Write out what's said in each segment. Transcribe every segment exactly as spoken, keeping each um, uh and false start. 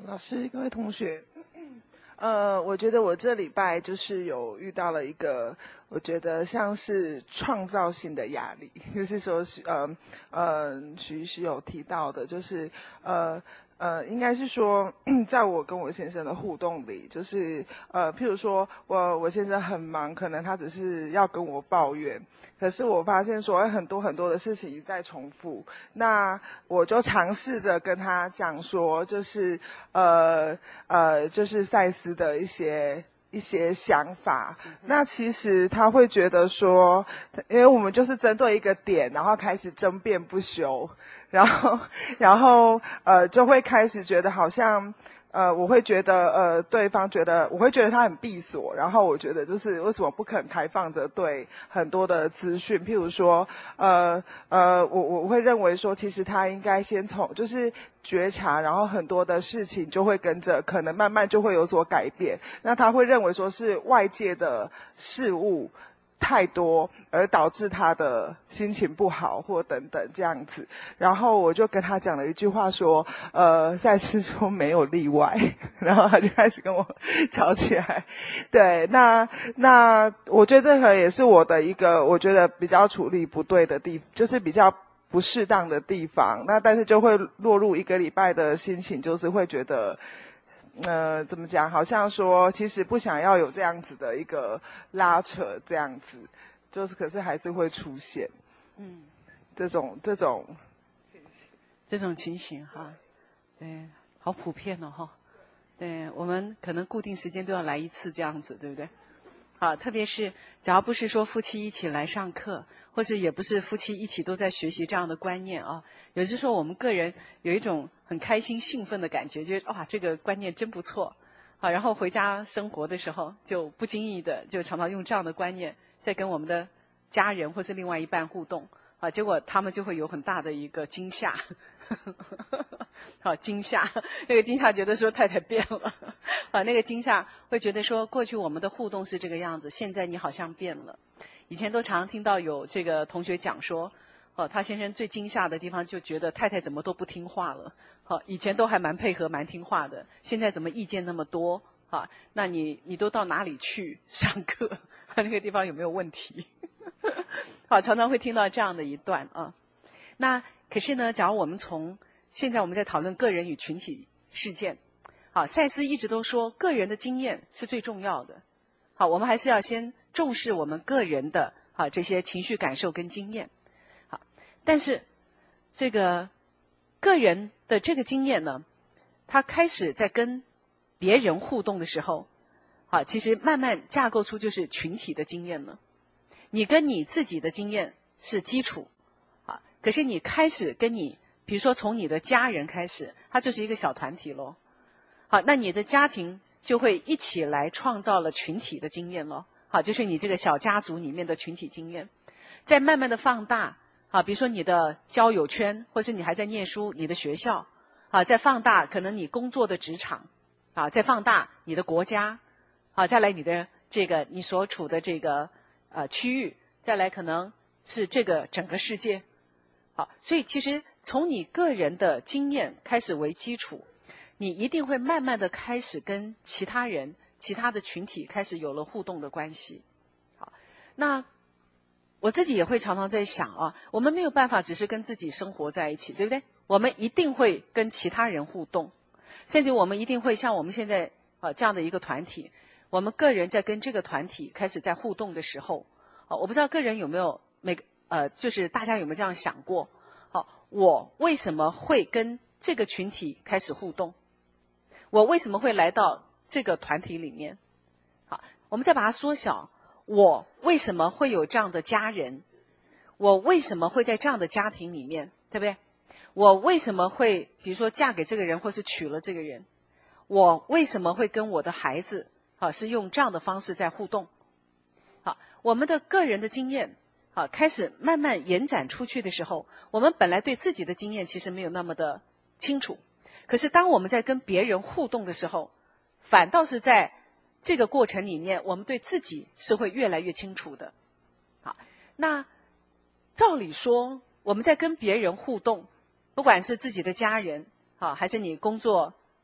老师，各位同学，呃，我觉得我这礼拜就是有遇到了一个，我觉得像是创造性的压力，就是说是呃呃徐徐有提到的，就是呃呃，应该是说，在我跟我先生的互动里，就是呃，譬如说我我先生很忙，可能他只是要跟我抱怨，可是我发现说很多很多的事情一再重复，那我就尝试着跟他讲说，就是呃呃，就是赛斯的一些。一些想法，那其实他会觉得说，因为我们就是针对一个点，然后开始争辩不休，然后然后呃就会开始觉得好像呃我会觉得呃对方觉得我会觉得他很闭锁，然后我觉得就是为什么不肯开放着对很多的资讯，譬如说呃呃我我会认为说其实他应该先从就是觉察，然后很多的事情就会跟着可能慢慢就会有所改变，那他会认为说是外界的事物太多而导致他的心情不好或等等这样子，然后我就跟他讲了一句话说呃赛斯说没有例外，然后他就开始跟我吵起来。对，那那我觉得这个也是我的一个我觉得比较处理不对的地，就是比较不适当的地方，那但是就会落入一个礼拜的心情，就是会觉得呃，怎么讲？好像说，其实不想要有这样子的一个拉扯，这样子，就是可是还是会出现， 嗯， 这种这种这种情形哈，对，好普遍哦哈，对，我们可能固定时间都要来一次这样子，对不对？好，特别是假如不是说夫妻一起来上课，或者也不是夫妻一起都在学习这样的观念啊，有的时候我们个人有一种很开心兴奋的感觉，觉得哇这个观念真不错，好，然后回家生活的时候就不经意的就常常用这样的观念在跟我们的家人或是另外一半互动，啊，结果他们就会有很大的一个惊吓，好惊吓，那个惊吓觉得说太太变了，啊，那个惊吓会觉得说过去我们的互动是这个样子，现在你好像变了。以前都常听到有这个同学讲说，哦，他先生最惊吓的地方就觉得太太怎么都不听话了，好，以前都还蛮配合蛮听话的，现在怎么意见那么多？啊，那你你都到哪里去上课？那个地方有没有问题？好，常常会听到这样的一段啊。那可是呢，假如我们从现在我们在讨论个人与群体事件，好，赛斯一直都说个人的经验是最重要的。好，我们还是要先重视我们个人的啊这些情绪感受跟经验。好，但是这个个人的这个经验呢，他开始在跟别人互动的时候，好，其实慢慢架构出就是群体的经验了。你跟你自己的经验是基础，啊，可是你开始跟你，比如说从你的家人开始，它就是一个小团体咯。好，那你的家庭就会一起来创造了群体的经验咯。好，就是你这个小家族里面的群体经验，再慢慢的放大，啊，比如说你的交友圈，或是你还在念书，你的学校，啊，再放大可能你工作的职场，啊，再放大你的国家，啊，再来你的这个你所处的这个呃区域，再来可能是这个整个世界。好，所以其实从你个人的经验开始为基础，你一定会慢慢的开始跟其他人、其他的群体开始有了互动的关系。好，那我自己也会常常在想啊，我们没有办法只是跟自己生活在一起，对不对？我们一定会跟其他人互动，甚至我们一定会像我们现在啊这样的一个团体，我们个人在跟这个团体开始在互动的时候，啊，我不知道个人有没有每个呃，就是大家有没有这样想过？好，我为什么会跟这个群体开始互动？我为什么会来到这个团体里面？好，我们再把它缩小，我为什么会有这样的家人？我为什么会在这样的家庭里面，对不对？我为什么会比如说嫁给这个人，或是娶了这个人？我为什么会跟我的孩子好是用这样的方式在互动？好，我们的个人的经验好开始慢慢延展出去的时候，我们本来对自己的经验其实没有那么的清楚，可是当我们在跟别人互动的时候，反倒是在这个过程里面，我们对自己是会越来越清楚的。好，那照理说我们在跟别人互动，不管是自己的家人好，还是你工作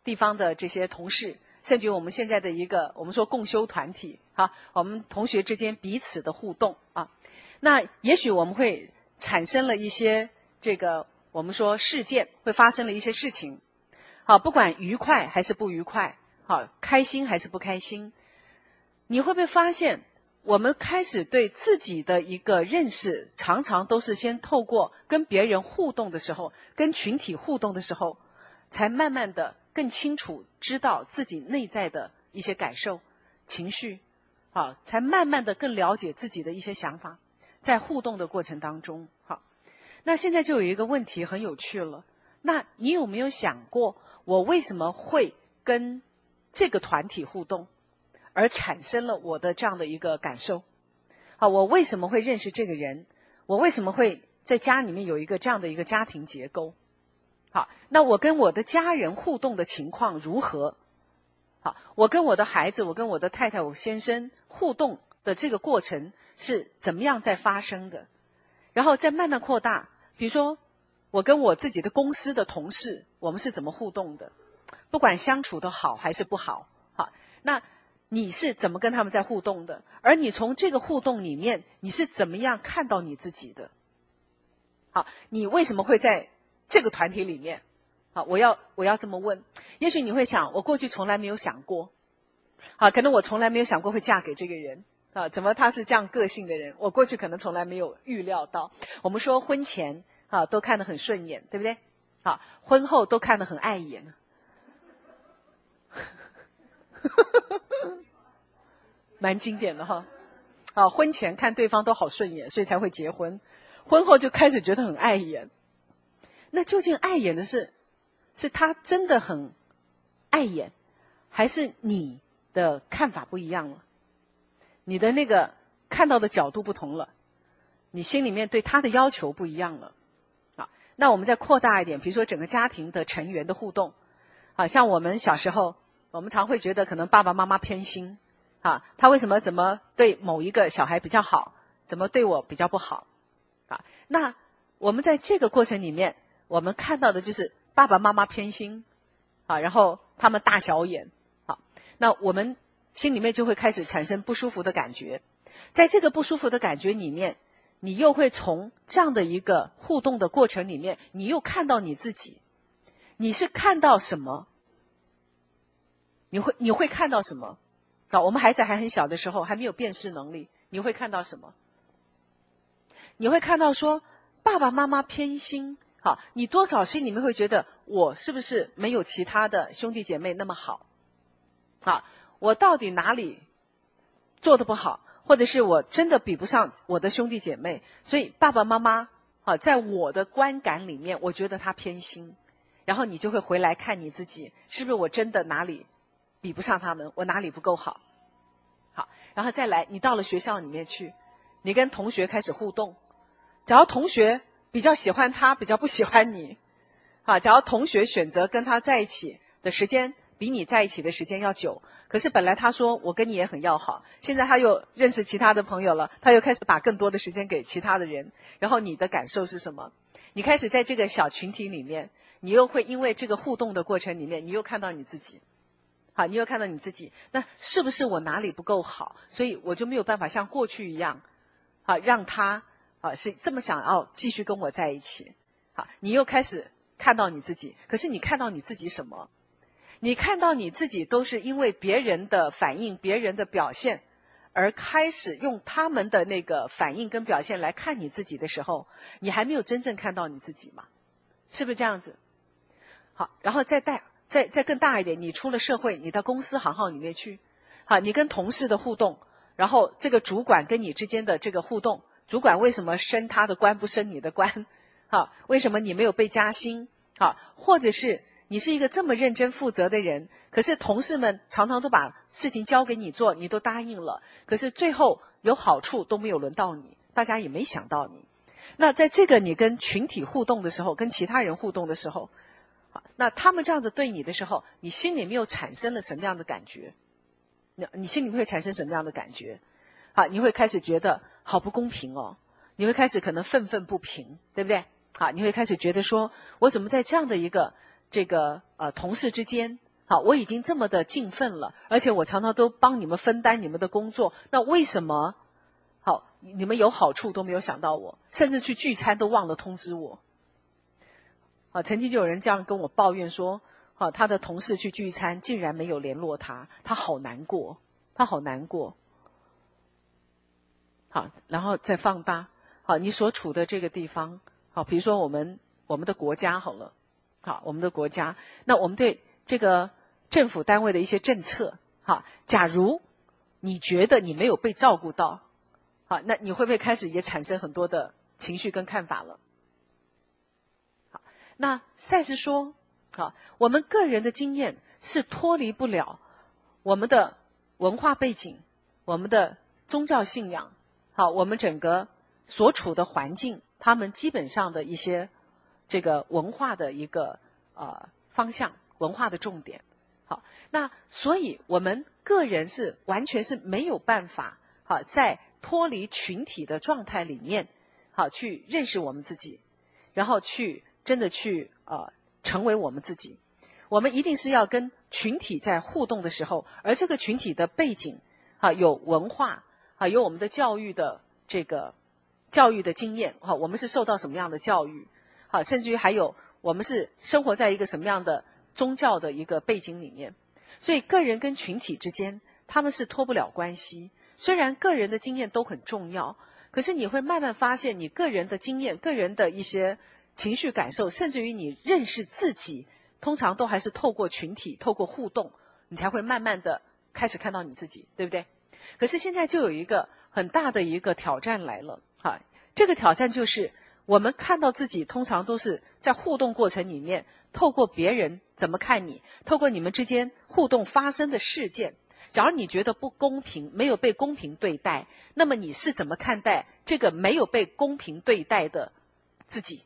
地方的这些同事，甚至于我们现在的一个我们说共修团体，好，我们同学之间彼此的互动啊，那也许我们会产生了一些这个我们说事件，会发生了一些事情，好，不管愉快还是不愉快，好，开心还是不开心，你会不会发现我们开始对自己的一个认识，常常都是先透过跟别人互动的时候，跟群体互动的时候，才慢慢的更清楚知道自己内在的一些感受、情绪，好，才慢慢的更了解自己的一些想法，在互动的过程当中，好，那现在就有一个问题很有趣了，那你有没有想过，我为什么会跟这个团体互动？而产生了我的这样的一个感受，好，我为什么会认识这个人？我为什么会在家里面有一个这样的一个家庭结构？好，那我跟我的家人互动的情况如何？好，我跟我的孩子，我跟我的太太，我先生互动的这个过程是怎么样在发生的？然后再慢慢扩大，比如说我跟我自己的公司的同事，我们是怎么互动的？不管相处的好还是不好，好，那你是怎么跟他们在互动的？而你从这个互动里面，你是怎么样看到你自己的？好，你为什么会在这个团体里面？好，我要我要这么问。也许你会想，我过去从来没有想过，好，可能我从来没有想过会嫁给这个人啊，怎么他是这样个性的人？我过去可能从来没有预料到。我们说婚前啊都看得很顺眼，对不对？好，婚后都看得很碍眼。蛮经典的哈，啊，婚前看对方都好顺眼，所以才会结婚，婚后就开始觉得很碍眼。那究竟碍眼的是，是他真的很碍眼，还是你的看法不一样了？你的那个看到的角度不同了，你心里面对他的要求不一样了啊。那我们再扩大一点，比如说整个家庭的成员的互动，啊，像我们小时候，我们常会觉得可能爸爸妈妈偏心。啊，他为什么怎么对某一个小孩比较好，怎么对我比较不好？啊，那我们在这个过程里面，我们看到的就是爸爸妈妈偏心，啊，然后他们大小眼，啊，那我们心里面就会开始产生不舒服的感觉。在这个不舒服的感觉里面，你又会从这样的一个互动的过程里面，你又看到你自己，你是看到什么？你会你会看到什么？啊，我们孩子还很小的时候，还没有辨识能力，你会看到什么？你会看到说爸爸妈妈偏心，好，你多少心里面会觉得我是不是没有其他的兄弟姐妹那么好？好，我到底哪里做得不好，或者是我真的比不上我的兄弟姐妹，所以爸爸妈妈啊，在我的观感里面，我觉得他偏心，然后你就会回来看你自己，是不是我真的哪里比不上他们，我哪里不够好？好，然后再来，你到了学校里面去，你跟同学开始互动，假如同学比较喜欢他，比较不喜欢你，好，假如同学选择跟他在一起的时间比你在一起的时间要久，可是本来他说我跟你也很要好，现在他又认识其他的朋友了，他又开始把更多的时间给其他的人，然后你的感受是什么？你开始在这个小群体里面，你又会因为这个互动的过程里面，你又看到你自己。好，你又看到你自己，那是不是我哪里不够好，所以我就没有办法像过去一样，好，让他啊是这么想要继续跟我在一起。好，你又开始看到你自己，可是你看到你自己什么？你看到你自己都是因为别人的反应、别人的表现，而开始用他们的那个反应跟表现来看你自己的时候，你还没有真正看到你自己嘛？是不是这样子？好，然后再带。再再更大一点，你出了社会，你到公司行号里面去，好，你跟同事的互动，然后这个主管跟你之间的这个互动，主管为什么升他的官不升你的官？好，为什么你没有被加薪？好，或者是你是一个这么认真负责的人，可是同事们常常都把事情交给你做，你都答应了，可是最后有好处都没有轮到你，大家也没想到你。那在这个你跟群体互动的时候，跟其他人互动的时候，那他们这样子对你的时候，你心里面又产生了什么样的感觉？你你心里面会产生什么样的感觉？好，你会开始觉得好不公平哦，你会开始可能愤愤不平，对不对？好，你会开始觉得说，我怎么在这样的一个这个呃同事之间， 好，我已经这么的尽奋了，而且我常常都帮你们分担你们的工作，那为什么好你们有好处都没有想到我，甚至去聚餐都忘了通知我？啊，曾经就有人这样跟我抱怨说，啊，他的同事去聚餐竟然没有联络他，他好难过，他好难过。好，然后再放大，好，你所处的这个地方，好，比如说我们我们的国家好了，好，我们的国家，那我们对这个政府单位的一些政策，好，假如你觉得你没有被照顾到，好，那你会不会开始也产生很多的情绪跟看法了？好，那赛斯说，好，我们个人的经验是脱离不了我们的文化背景，我们的宗教信仰，好，我们整个所处的环境，他们基本上的一些这个文化的一个呃方向，文化的重点。好，那所以我们个人是完全是没有办法，好，在脱离群体的状态里面，好，去认识我们自己，然后去真的去呃成为我们自己。我们一定是要跟群体在互动的时候，而这个群体的背景啊，有文化啊，有我们的教育的这个教育的经验，好，我们是受到什么样的教育，好，甚至于还有我们是生活在一个什么样的宗教的一个背景里面。所以个人跟群体之间他们是脱不了关系，虽然个人的经验都很重要，可是你会慢慢发现你个人的经验，个人的一些情绪感受，甚至于你认识自己，通常都还是透过群体，透过互动，你才会慢慢的开始看到你自己，对不对？可是现在就有一个很大的一个挑战来了，哈，这个挑战就是我们看到自己通常都是在互动过程里面，透过别人怎么看你，透过你们之间互动发生的事件，假如你觉得不公平，没有被公平对待，那么你是怎么看待这个没有被公平对待的自己？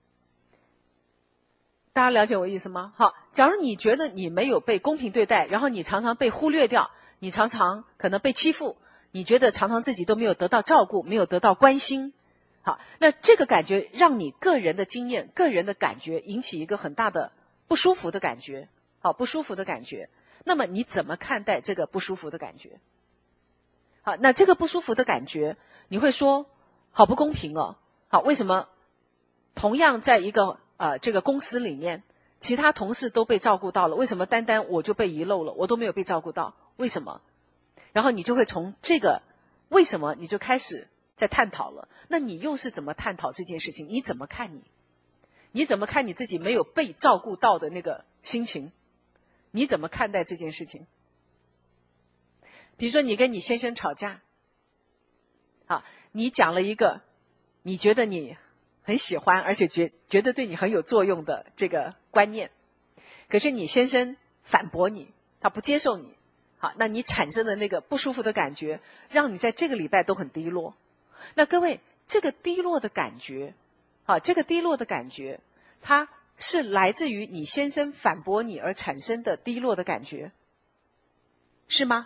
大家了解我意思吗？好，假如你觉得你没有被公平对待，然后你常常被忽略掉，你常常可能被欺负，你觉得常常自己都没有得到照顾，没有得到关心，好，那这个感觉让你个人的经验，个人的感觉引起一个很大的不舒服的感觉，好，不舒服的感觉。那么你怎么看待这个不舒服的感觉？好，那这个不舒服的感觉，你会说好不公平哦。好，为什么同样在一个呃这个公司里面，其他同事都被照顾到了，为什么单单我就被遗漏了，我都没有被照顾到？为什么？然后你就会从这个为什么你就开始在探讨了。那你又是怎么探讨这件事情？你怎么看你？你怎么看你自己没有被照顾到的那个心情？你怎么看待这件事情？比如说你跟你先生吵架，好，你讲了一个你觉得你很喜欢而且觉觉得对你很有作用的这个观念，可是你先生反驳你，他不接受你，好，那你产生的那个不舒服的感觉，让你在这个礼拜都很低落。那各位，这个低落的感觉，好，这个低落的感觉，它是来自于你先生反驳你而产生的低落的感觉，是吗？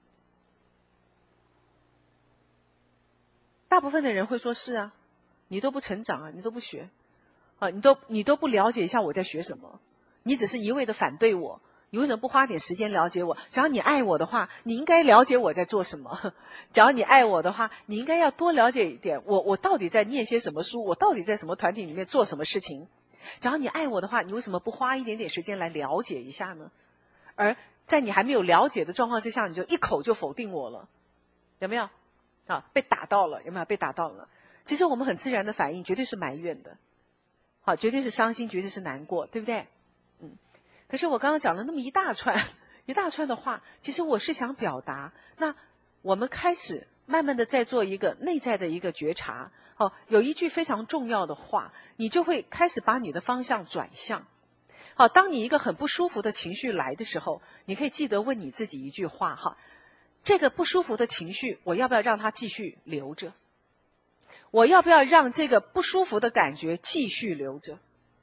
大部分的人会说是啊，你都不成长啊，你都不学啊，你都你都不了解一下我在学什么，你只是一味的反对我，你为什么不花点时间了解我？只要你爱我的话，你应该了解我在做什么。只要你爱我的话，你应该要多了解一点我我到底在念些什么书，我到底在什么团体里面做什么事情。只要你爱我的话，你为什么不花一点点时间来了解一下呢？而在你还没有了解的状况之下，你就一口就否定我了，有没有啊？被打到了，有没有被打到了？其实我们很自然的反应绝对是埋怨的，好，绝对是伤心，绝对是难过，对不对？嗯。可是我刚刚讲了那么一大串一大串的话，其实我是想表达，那我们开始慢慢的在做一个内在的一个觉察。哦，有一句非常重要的话，你就会开始把你的方向转向。好，当你一个很不舒服的情绪来的时候，你可以记得问你自己一句话哈，这个不舒服的情绪，我要不要让它继续留着？我要不要让这个不舒服的感觉继续留着？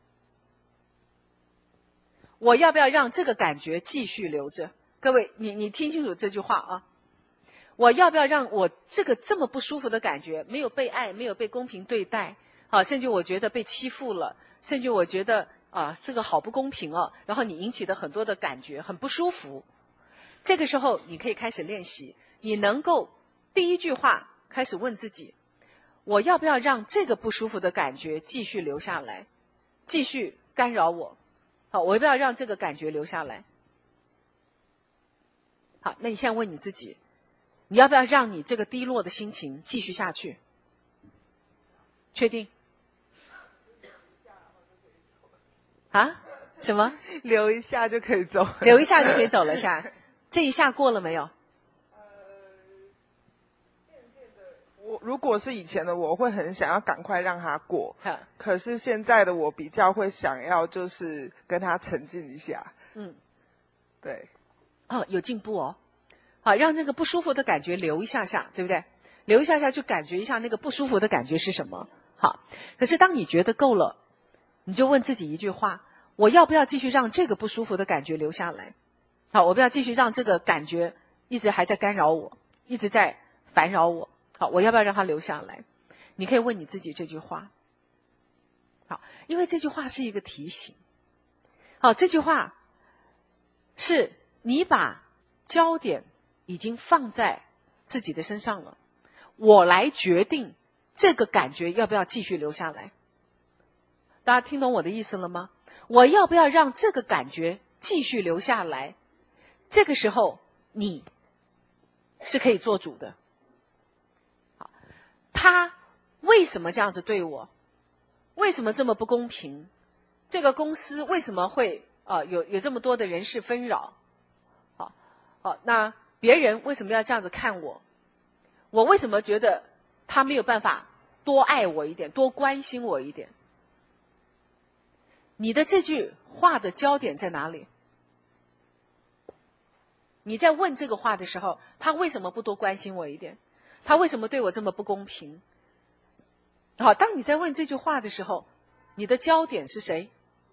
我要不要让这个感觉继续留着？各位，你你听清楚这句话啊！我要不要让我这个这么不舒服的感觉，没有被爱，没有被公平对待，啊，甚至我觉得被欺负了，甚至我觉得啊，这个好不公平哦，然后你引起的很多的感觉很不舒服。这个时候你可以开始练习，你能够第一句话开始问自己，我要不要让这个不舒服的感觉继续留下来，继续干扰我？好，我要不要让这个感觉留下来？好，那你现在问你自己，你要不要让你这个低落的心情继续下去？确定？啊？什么？ 留一下就可以走， 留一下就可以走了，是吧？这一下过了没有？ 我如果是以前的我会很想要赶快让他过， 好， 可是现在的我比较会想要就是跟他沉浸一下。 嗯， 对， 哦，有进步哦。好，让那个不舒服的感觉留一下下，对不对？留一下下就感觉一下那个不舒服的感觉是什么。好，可是当你觉得够了，你就问自己一句话，我要不要继续让这个不舒服的感觉留下来？好，我不要继续让这个感觉一直还在干扰我，一直在烦扰我。好，我要不要让它留下来？你可以问你自己这句话。好，因为这句话是一个提醒。好，这句话是你把焦点已经放在自己的身上了，我来决定这个感觉要不要继续留下来。大家听懂我的意思了吗？我要不要让这个感觉继续留下来？这个时候你是可以做主的。好，他为什么这样子对我？为什么这么不公平？这个公司为什么会呃有有这么多的人事纷扰？好，好，那别人为什么要这样子看我？我为什么觉得他没有办法多爱我一点，多关心我一点？你的这句话的焦点在哪里？你在问这个话的时候，他为什么不多关心我一点？他为什么对我这么不公平？好，当你在问这句话的时候，你的焦点是谁？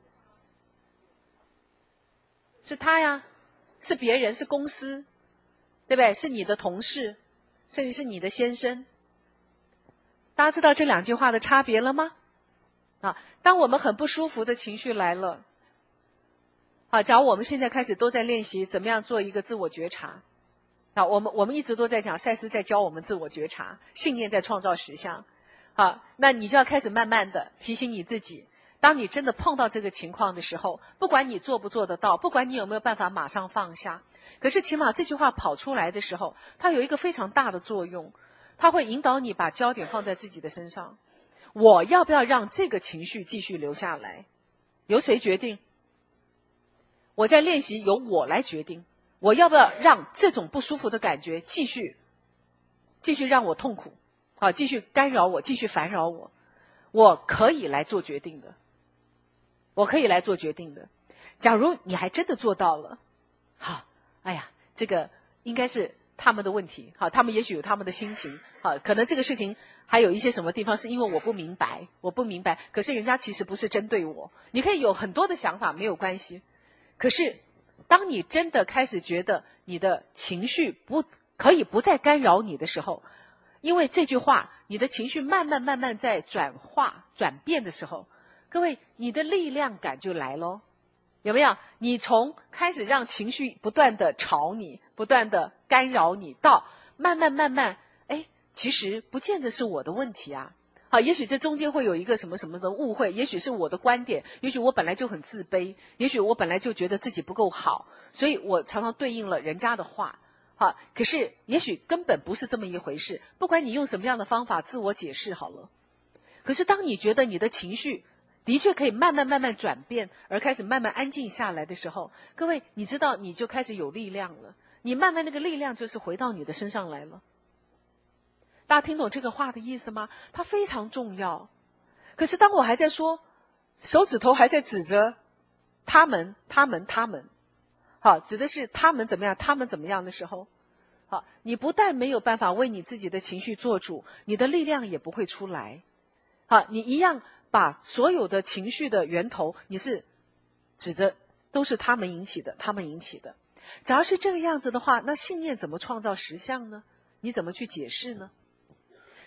是他呀，是别人，是公司，对不对？是你的同事，甚至是你的先生。大家知道这两句话的差别了吗？啊，当我们很不舒服的情绪来了，啊，假如我们现在开始都在练习怎么样做一个自我觉察。啊，我们我们一直都在讲，赛斯在教我们自我觉察，信念在创造实相。好，那你就要开始慢慢的提醒你自己，当你真的碰到这个情况的时候，不管你做不做得到，不管你有没有办法马上放下，可是起码这句话跑出来的时候，它有一个非常大的作用，它会引导你把焦点放在自己的身上。我要不要让这个情绪继续留下来？由谁决定？我在练习由我来决定，我要不要让这种不舒服的感觉继续继续让我痛苦，啊，继续干扰我，继续烦扰我？我可以来做决定的，我可以来做决定的。假如你还真的做到了，好，哎呀，这个应该是他们的问题，好，他们也许有他们的心情，好，可能这个事情还有一些什么地方是因为我不明白，我不明白，可是人家其实不是针对我。你可以有很多的想法，没有关系。可是当你真的开始觉得你的情绪不可以不再干扰你的时候，因为这句话你的情绪慢慢慢慢在转化转变的时候，各位你的力量感就来咯。有没有？你从开始让情绪不断的吵你，不断的干扰你，到慢慢慢慢，哎，其实不见得是我的问题啊。好，也许这中间会有一个什么什么的误会，也许是我的观点，也许我本来就很自卑，也许我本来就觉得自己不够好，所以我常常对应了人家的话。好，可是也许根本不是这么一回事，不管你用什么样的方法自我解释好了。可是当你觉得你的情绪的确可以慢慢慢慢转变，而开始慢慢安静下来的时候，各位你知道你就开始有力量了，你慢慢那个力量就是回到你的身上来了。大家听懂这个话的意思吗？它非常重要。可是当我还在说，手指头还在指着他们他们他们，好，指的是他们怎么样他们怎么样的时候，好，你不但没有办法为你自己的情绪做主，你的力量也不会出来。好，你一样把所有的情绪的源头你是指着都是他们引起的，他们引起的。假如是这个样子的话，那信念怎么创造实相呢？你怎么去解释呢？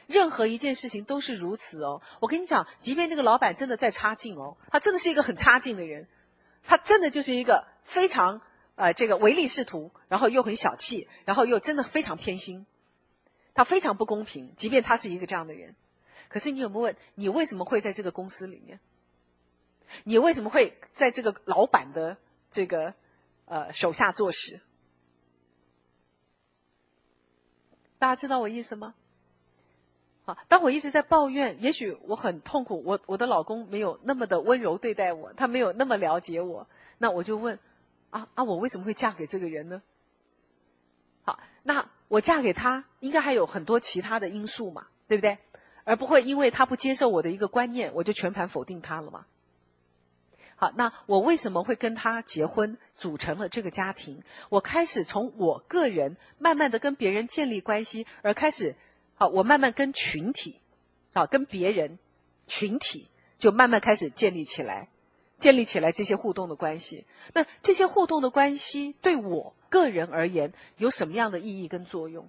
任何一件事情都是如此哦。我跟你讲，即便那个老板真的再差劲哦，他真的是一个很差劲的人，他真的就是一个非常呃这个唯利是图，然后又很小气，然后又真的非常偏心，他非常不公平，即便他是一个这样的人。可是你有没有问，你为什么会在这个公司里面？你为什么会在这个老板的这个呃手下做事？大家知道我意思吗？好，当我一直在抱怨，也许我很痛苦，我我的老公没有那么的温柔对待我，他没有那么了解我，那我就问啊啊，我为什么会嫁给这个人呢？好，那我嫁给他应该还有很多其他的因素嘛，对不对？而不会因为他不接受我的一个观念，我就全盘否定他了嘛。好，那我为什么会跟他结婚，组成了这个家庭？我开始从我个人慢慢的跟别人建立关系，而开始，好，我慢慢跟群体，好，跟别人群体就慢慢开始建立起来，建立起来这些互动的关系。那这些互动的关系对我个人而言有什么样的意义跟作用？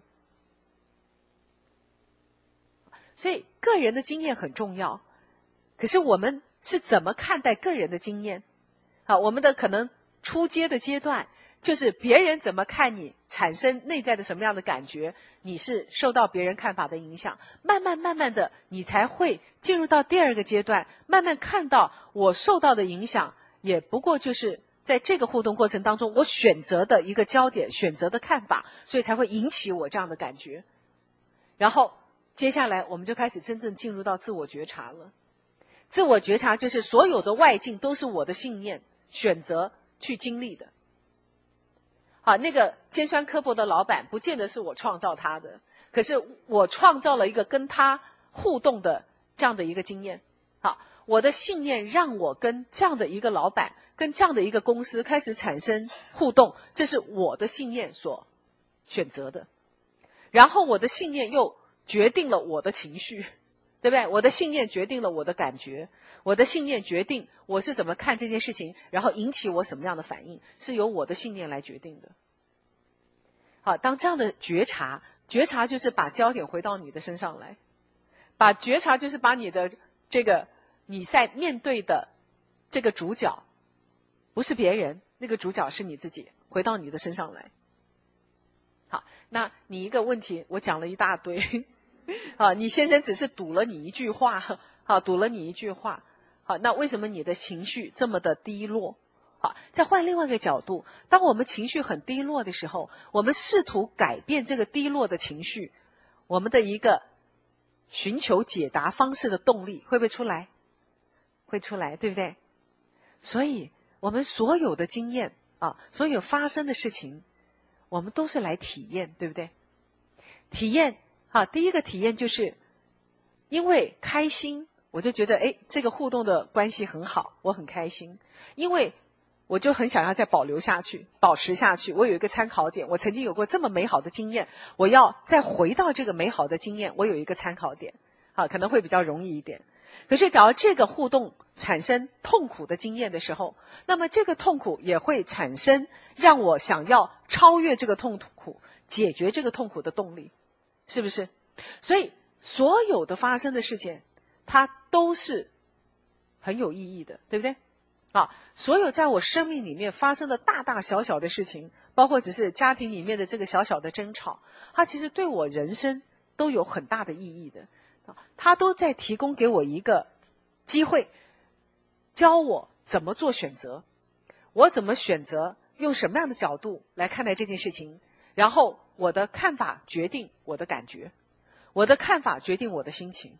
所以个人的经验很重要，可是我们是怎么看待个人的经验？好，我们的可能初阶的阶段，就是别人怎么看你，产生内在的什么样的感觉，你是受到别人看法的影响。慢慢慢慢的，你才会进入到第二个阶段，慢慢看到我受到的影响，也不过就是在这个互动过程当中，我选择的一个焦点，选择的看法，所以才会引起我这样的感觉。然后接下来我们就开始真正进入到自我觉察了。自我觉察就是所有的外境都是我的信念选择去经历的。好，那个尖酸刻薄的老板不见得是我创造他的，可是我创造了一个跟他互动的这样的一个经验。好，我的信念让我跟这样的一个老板，跟这样的一个公司开始产生互动，这是我的信念所选择的。然后我的信念又决定了我的情绪，对不对？我的信念决定了我的感觉，我的信念决定我是怎么看这件事情，然后引起我什么样的反应，是由我的信念来决定的。好，当这样的觉察，觉察就是把焦点回到你的身上来，把觉察就是把你的这个你在面对的这个主角，不是别人，那个主角是你自己，回到你的身上来。好，那你一个问题，我讲了一大堆。啊，你先生只是赌了你一句话，好，赌了你一句话，好，那为什么你的情绪这么的低落？好，再换另外一个角度，当我们情绪很低落的时候，我们试图改变这个低落的情绪，我们的一个寻求解答方式的动力会不会出来？会出来，对不对？所以我们所有的经验啊，所有发生的事情，我们都是来体验，对不对？体验。好，第一个体验就是因为开心，我就觉得哎，这个互动的关系很好，我很开心，因为我就很想要再保留下去，保持下去。我有一个参考点，我曾经有过这么美好的经验，我要再回到这个美好的经验，我有一个参考点，好，可能会比较容易一点。可是假如这个互动产生痛苦的经验的时候，那么这个痛苦也会产生让我想要超越这个痛苦，解决这个痛苦的动力。是不是？所以所有的发生的事情，它都是很有意义的，对不对？啊，所有在我生命里面发生的大大小小的事情，包括只是家庭里面的这个小小的争吵，它其实对我人生都有很大的意义的。它都在提供给我一个机会，教我怎么做选择，我怎么选择，用什么样的角度来看待这件事情，然后我的看法决定我的感觉，我的看法决定我的心情。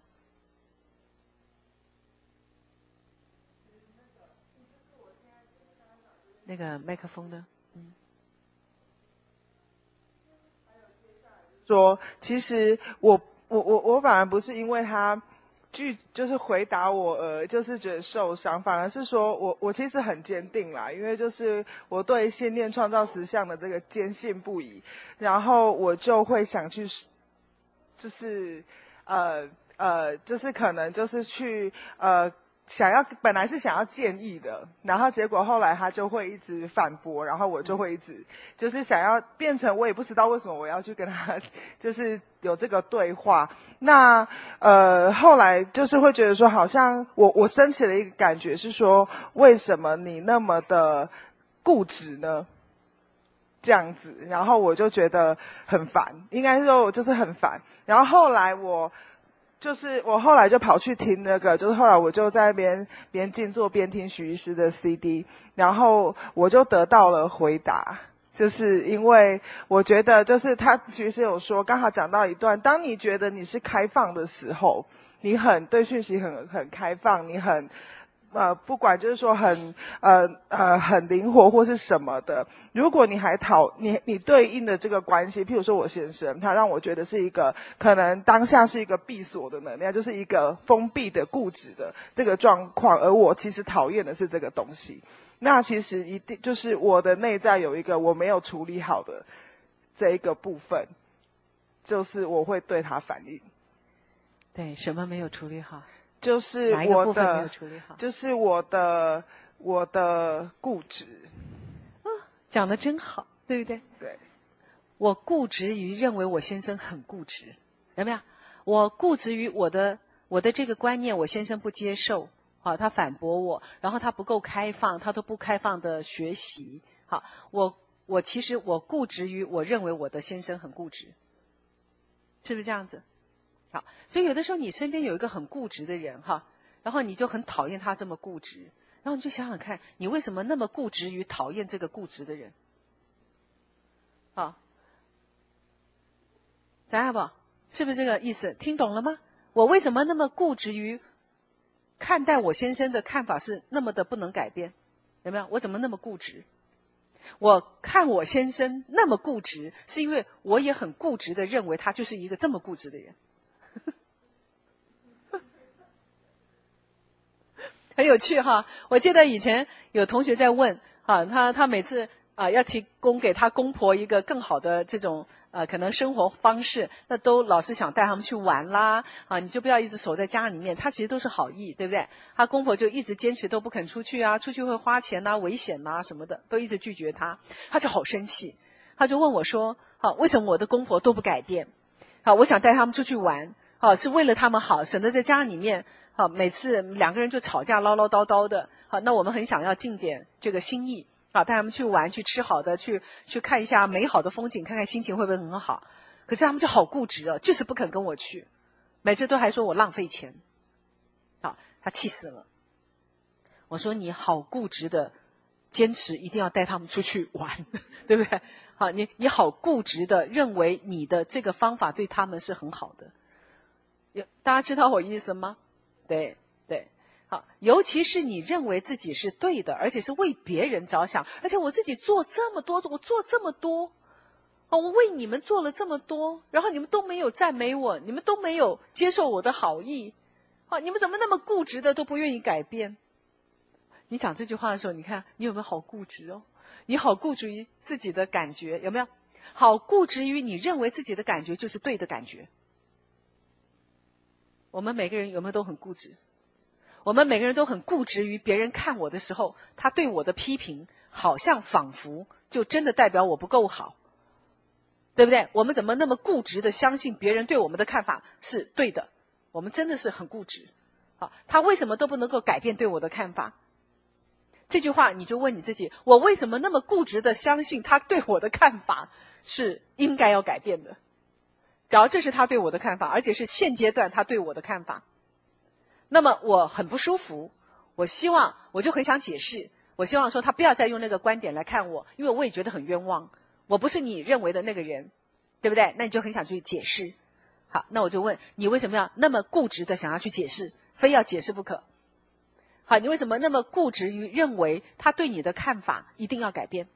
那个麦克风呢？嗯， 说其实我我我我反而不是因为他拒就是回答我呃就是觉得受伤，反而是说我我其实很坚定啦，因为就是我对信念创造实相的这个坚信不疑，然后我就会想去就是呃呃就是可能就是去呃想要本来是想要建议的，然后结果后来他就会一直反驳，然后我就会一直就是想要变成我也不知道为什么我要去跟他就是有这个对话。那呃后来就是会觉得说，好像我我升起了一个感觉是说，为什么你那么的固执呢？这样子，然后我就觉得很烦，应该是说我就是很烦。然后后来我就是我后来就跑去听那个，就是后来我就在那边边静坐边听徐医师的 C D， 然后我就得到了回答。就是因为我觉得就是他徐医师有说，刚好讲到一段，当你觉得你是开放的时候，你很对讯息很很开放，你很呃，不管就是说很呃呃很灵活或是什么的，如果你还讨你你对应的这个关系，譬如说我先生，他让我觉得是一个可能当下是一个闭锁的能量，就是一个封闭的固执的这个状况，而我其实讨厌的是这个东西。那其实一定就是我的内在有一个我没有处理好的这一个部分，就是我会对他反应。 对，什么没有处理好？ 就是哪一个我部分没有的处理好？ 就是我的我的固执。 啊，讲得真好，对不对？ 对， 我固执于认为我先生很固执，有没有？我固执于我的我的这个观念，我先生不接受，好，他反驳我，然后他不够开放，他都不开放的学习，好，我我其实我固执于我认为我的先生很固执，是不是这样子？好，所以有的时候你身边有一个很固执的人哈，然后你就很讨厌他这么固执，然后你就想想看，你为什么那么固执于讨厌这个固执的人？好，咱好不好？是不是这个意思？听懂了吗？我为什么那么固执于看待我先生的看法是那么的不能改变？有没有？我怎么那么固执？我看我先生那么固执，是因为我也很固执的认为他就是一个这么固执的人。很有趣哈，我记得以前有同学在问啊，他他每次啊要提供给他公婆一个更好的这种呃可能生活方式，那都老是想带他们去玩啦啊，你就不要一直守在家里面，他其实都是好意，对不对？他公婆就一直坚持都不肯出去啊，出去会花钱呐、危险呐、什么的，都一直拒绝他，他就好生气，他就问我说，好、啊，为什么我的公婆都不改变？好、啊，我想带他们出去玩，好、啊，是为了他们好，省得在家里面。好，每次两个人就吵架唠唠叨叨的。好，那我们很想要尽点这个心意，啊，带他们去玩，去吃好的，去去看一下美好的风景，看看心情会不会很好。可是他们就好固执哦，就是不肯跟我去，每次都还说我浪费钱。好，他气死了。我说你好固执的坚持一定要带他们出去玩，对不对？好，你你好固执的认为你的这个方法对他们是很好的。有大家知道我意思吗？对对，好，尤其是你认为自己是对的，而且是为别人着想，而且我自己做这么多，我做这么多，哦，我为你们做了这么多，然后你们都没有赞美我，你们都没有接受我的好意，哦，你们怎么那么固执的都不愿意改变？你讲这句话的时候，你看你有没有好固执哦？你好固执于自己的感觉，有没有？好固执于你认为自己的感觉就是对的感觉。我们每个人有没有都很固执？我们每个人都很固执于别人看我的时候，他对我的批评好像仿佛就真的代表我不够好，对不对？我们怎么那么固执的相信别人对我们的看法是对的？我们真的是很固执。好，他为什么都不能够改变对我的看法？这句话你就问你自己，我为什么那么固执的相信他对我的看法是应该要改变的？假如这是他对我的看法，而且是现阶段他对我的看法，那么我很不舒服，我希望我就很想解释，我希望说他不要再用那个观点来看我，因为我也觉得很冤枉，我不是你认为的那个人，对不对？那你就很想去解释。好，那我就问你为什么要那么固执的想要去解释，非要解释不可？好，你为什么那么固执于认为他对你的看法一定要改变？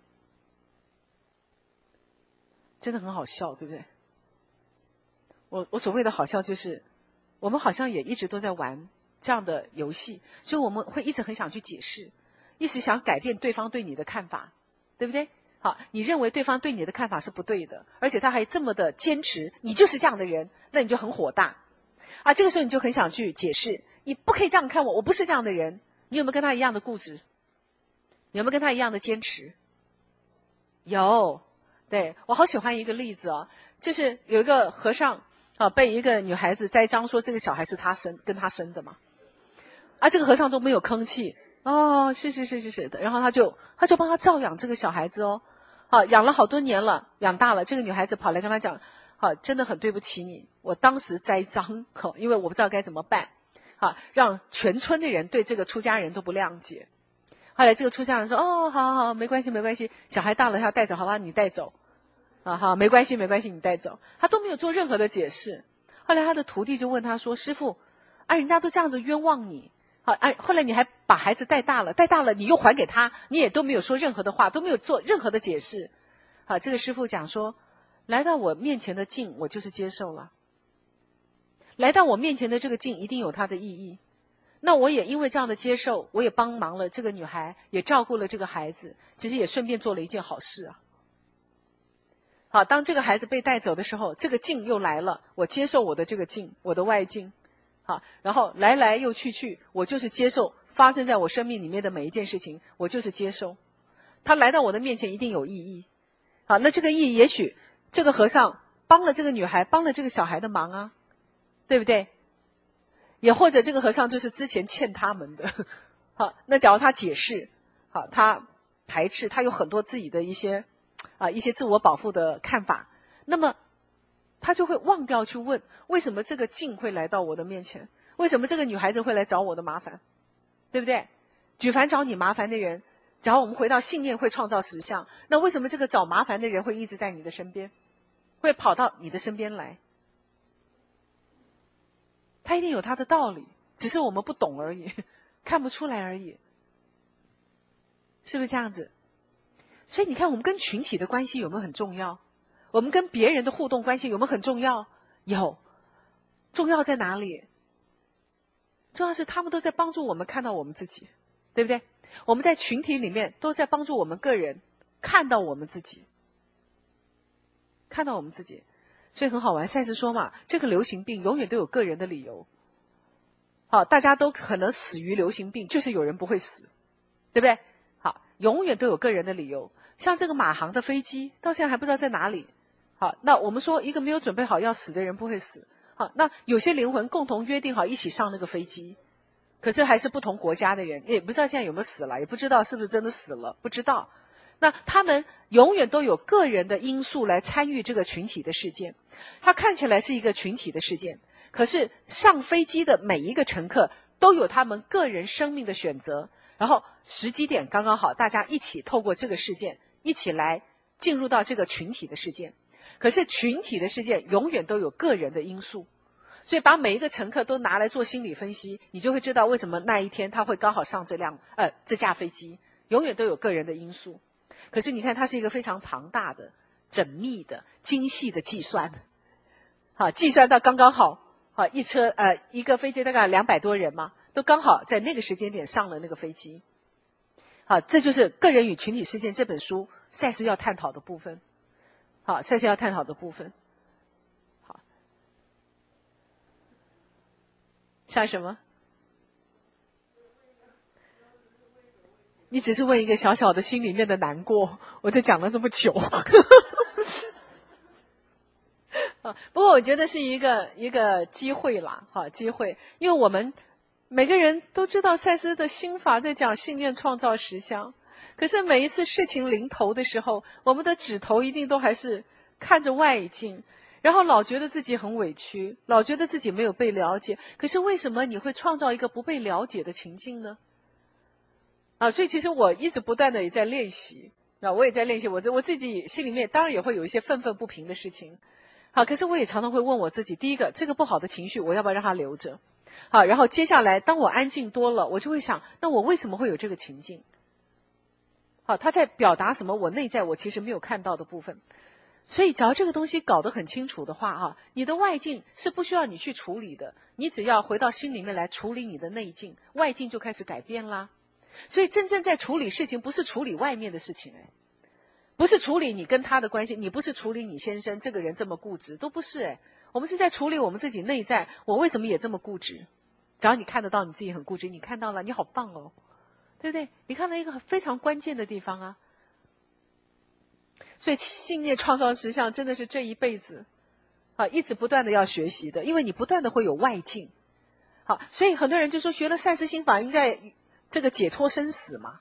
真的很好笑，对不对？我我所谓的好笑就是，我们好像也一直都在玩这样的游戏，所以我们会一直很想去解释，一直想改变对方对你的看法，对不对？好，你认为对方对你的看法是不对的，而且他还这么的坚持，你就是这样的人，那你就很火大啊！这个时候你就很想去解释， 你不可以这样看我，我不是这样的人。你有没有跟他一样的固执？你有没有跟他一样的坚持？有。对，我好喜欢一个例子哦，就是有一个和尚啊，被一个女孩子栽赃说这个小孩是他生跟他生的嘛，啊，这个和尚都没有吭气，哦，是是是是是的，然后他就他就帮他照养这个小孩子哦，好，养了好多年了，养大了，这个女孩子跑来跟他讲，好，真的很对不起你，我当时栽赃，好，因为我不知道该怎么办，好，让全村的人对这个出家人都不谅解。后来这个出家人说，哦，好好好，没关系没关系，小孩大了要带走，好吧，你带走。啊，好，没关系，没关系，你带走。他都没有做任何的解释。后来他的徒弟就问他说：“师父，啊，人家都这样子冤枉你，好，啊，后来你还把孩子带大了，带大了你又还给他，你也都没有说任何的话，都没有做任何的解释。”好，这个师父讲说：“来到我面前的境，我就是接受了。来到我面前的这个境，一定有它的意义。那我也因为这样的接受，我也帮忙了这个女孩，也照顾了这个孩子，其实也顺便做了一件好事啊。”好，当这个孩子被带走的时候，这个境又来了，我接受我的这个境，我的外境。好，然后来来又去去，我就是接受发生在我生命里面的每一件事情，我就是接受。他来到我的面前一定有意义。好，那这个意义也许这个和尚帮了这个女孩，帮了这个小孩的忙啊，对不对？也或者这个和尚就是之前欠他们的。好，那假如他解释，好，他排斥，他有很多自己的一些啊，一些自我保护的看法，那么他就会忘掉去问，为什么这个境会来到我的面前？为什么这个女孩子会来找我的麻烦？对不对？举凡找你麻烦的人，假如我们回到信念会创造实相，那为什么这个找麻烦的人会一直在你的身边，会跑到你的身边来？他一定有他的道理，只是我们不懂而已，看不出来而已，是不是这样子？所以你看，我们跟群体的关系有没有很重要？我们跟别人的互动关系有没有很重要？有。重要在哪里？重要是他们都在帮助我们看到我们自己，对不对？我们在群体里面都在帮助我们个人看到我们自己，看到我们自己。所以很好玩，赛斯说嘛，这个流行病永远都有个人的理由。好，大家都可能死于流行病，就是有人不会死，对不对？好，永远都有个人的理由。像这个马航的飞机到现在还不知道在哪里。好，那我们说一个没有准备好要死的人不会死。好，那有些灵魂共同约定好一起上那个飞机，可是还是不同国家的人，也不知道现在有没有死了，也不知道是不是真的死了，不知道。那他们永远都有个人的因素来参与这个群体的事件，它看起来是一个群体的事件，可是上飞机的每一个乘客都有他们个人生命的选择，然后时机点刚刚好，大家一起透过这个事件一起来进入到这个群体的事件。可是群体的事件永远都有个人的因素，所以把每一个乘客都拿来做心理分析，你就会知道为什么那一天他会刚好上这辆呃这架飞机，永远都有个人的因素。可是你看，它是一个非常庞大的、缜密的、精细的计算，好，计算到刚刚好，好一车呃一个飞机大概两百多人嘛，都刚好在那个时间点上了那个飞机。好，这就是《个人与群体事件》这本书赛斯要探讨的部分。好，赛斯要探讨的部分。好，像什么？你只是问一个小小的心里面的难过，我就讲了这么久。不过我觉得是一个一个机会啦，好机会，因为我们每个人都知道赛斯的心法在讲信念创造实相，可是每一次事情临头的时候，我们的指头一定都还是看着外境，然后老觉得自己很委屈，老觉得自己没有被了解。可是为什么你会创造一个不被了解的情境呢？啊，所以其实我一直不断的也在练习，啊，我也在练习，我我自己心里面当然也会有一些愤愤不平的事情。好，可是我也常常会问我自己，第一个，这个不好的情绪我要不要让它留着？好，然后接下来当我安静多了，我就会想，那我为什么会有这个情境？好，他在表达什么我内在我其实没有看到的部分。所以只要这个东西搞得很清楚的话啊，你的外境是不需要你去处理的，你只要回到心里面来处理你的内境，外境就开始改变啦。所以真正在处理事情不是处理外面的事情，哎，不是处理你跟他的关系，你不是处理你先生这个人这么固执，都不是，哎，我们是在处理我们自己内在，我为什么也这么固执？ 只要你看得到你自己很固执，你看到了，你好棒哦，对不对？你看到一个非常关键的地方啊。所以信念创造实相真的是这一辈子啊，一直不断的要学习的，因为你不断的会有外境。好，所以很多人就说学了赛斯心法应该这个解脱生死嘛。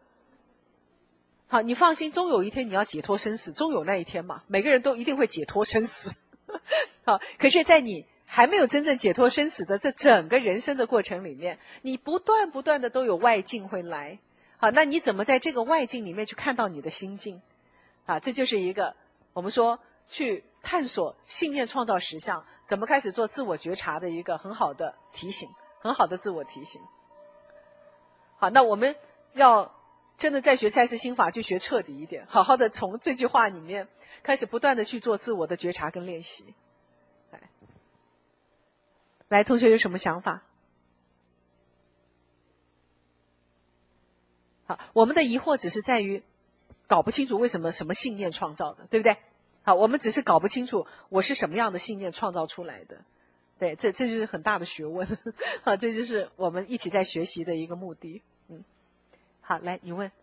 好，你放心，终有一天你要解脱生死，终有那一天嘛，每个人都一定会解脱生死。好，可是在你还没有真正解脱生死的这整个人生的过程里面，你不断不断的都有外境会来。好，那你怎么在这个外境里面去看到你的心境？啊，这就是一个我们说去探索信念创造实相，怎么开始做自我觉察的一个很好的提醒，很好的自我提醒。好，那我们要真的在学赛斯心法就学彻底一点，好好的从这句话里面开始不断的去做自我的觉察跟练习。来，来，同学有什么想法？好，我们的疑惑只是在于搞不清楚为什么什么信念创造的，对不对？好，我们只是搞不清楚我是什么样的信念创造出来的。对，这这就是很大的学问。好，这就是我们一起在学习的一个目的。嗯，好，来，你问。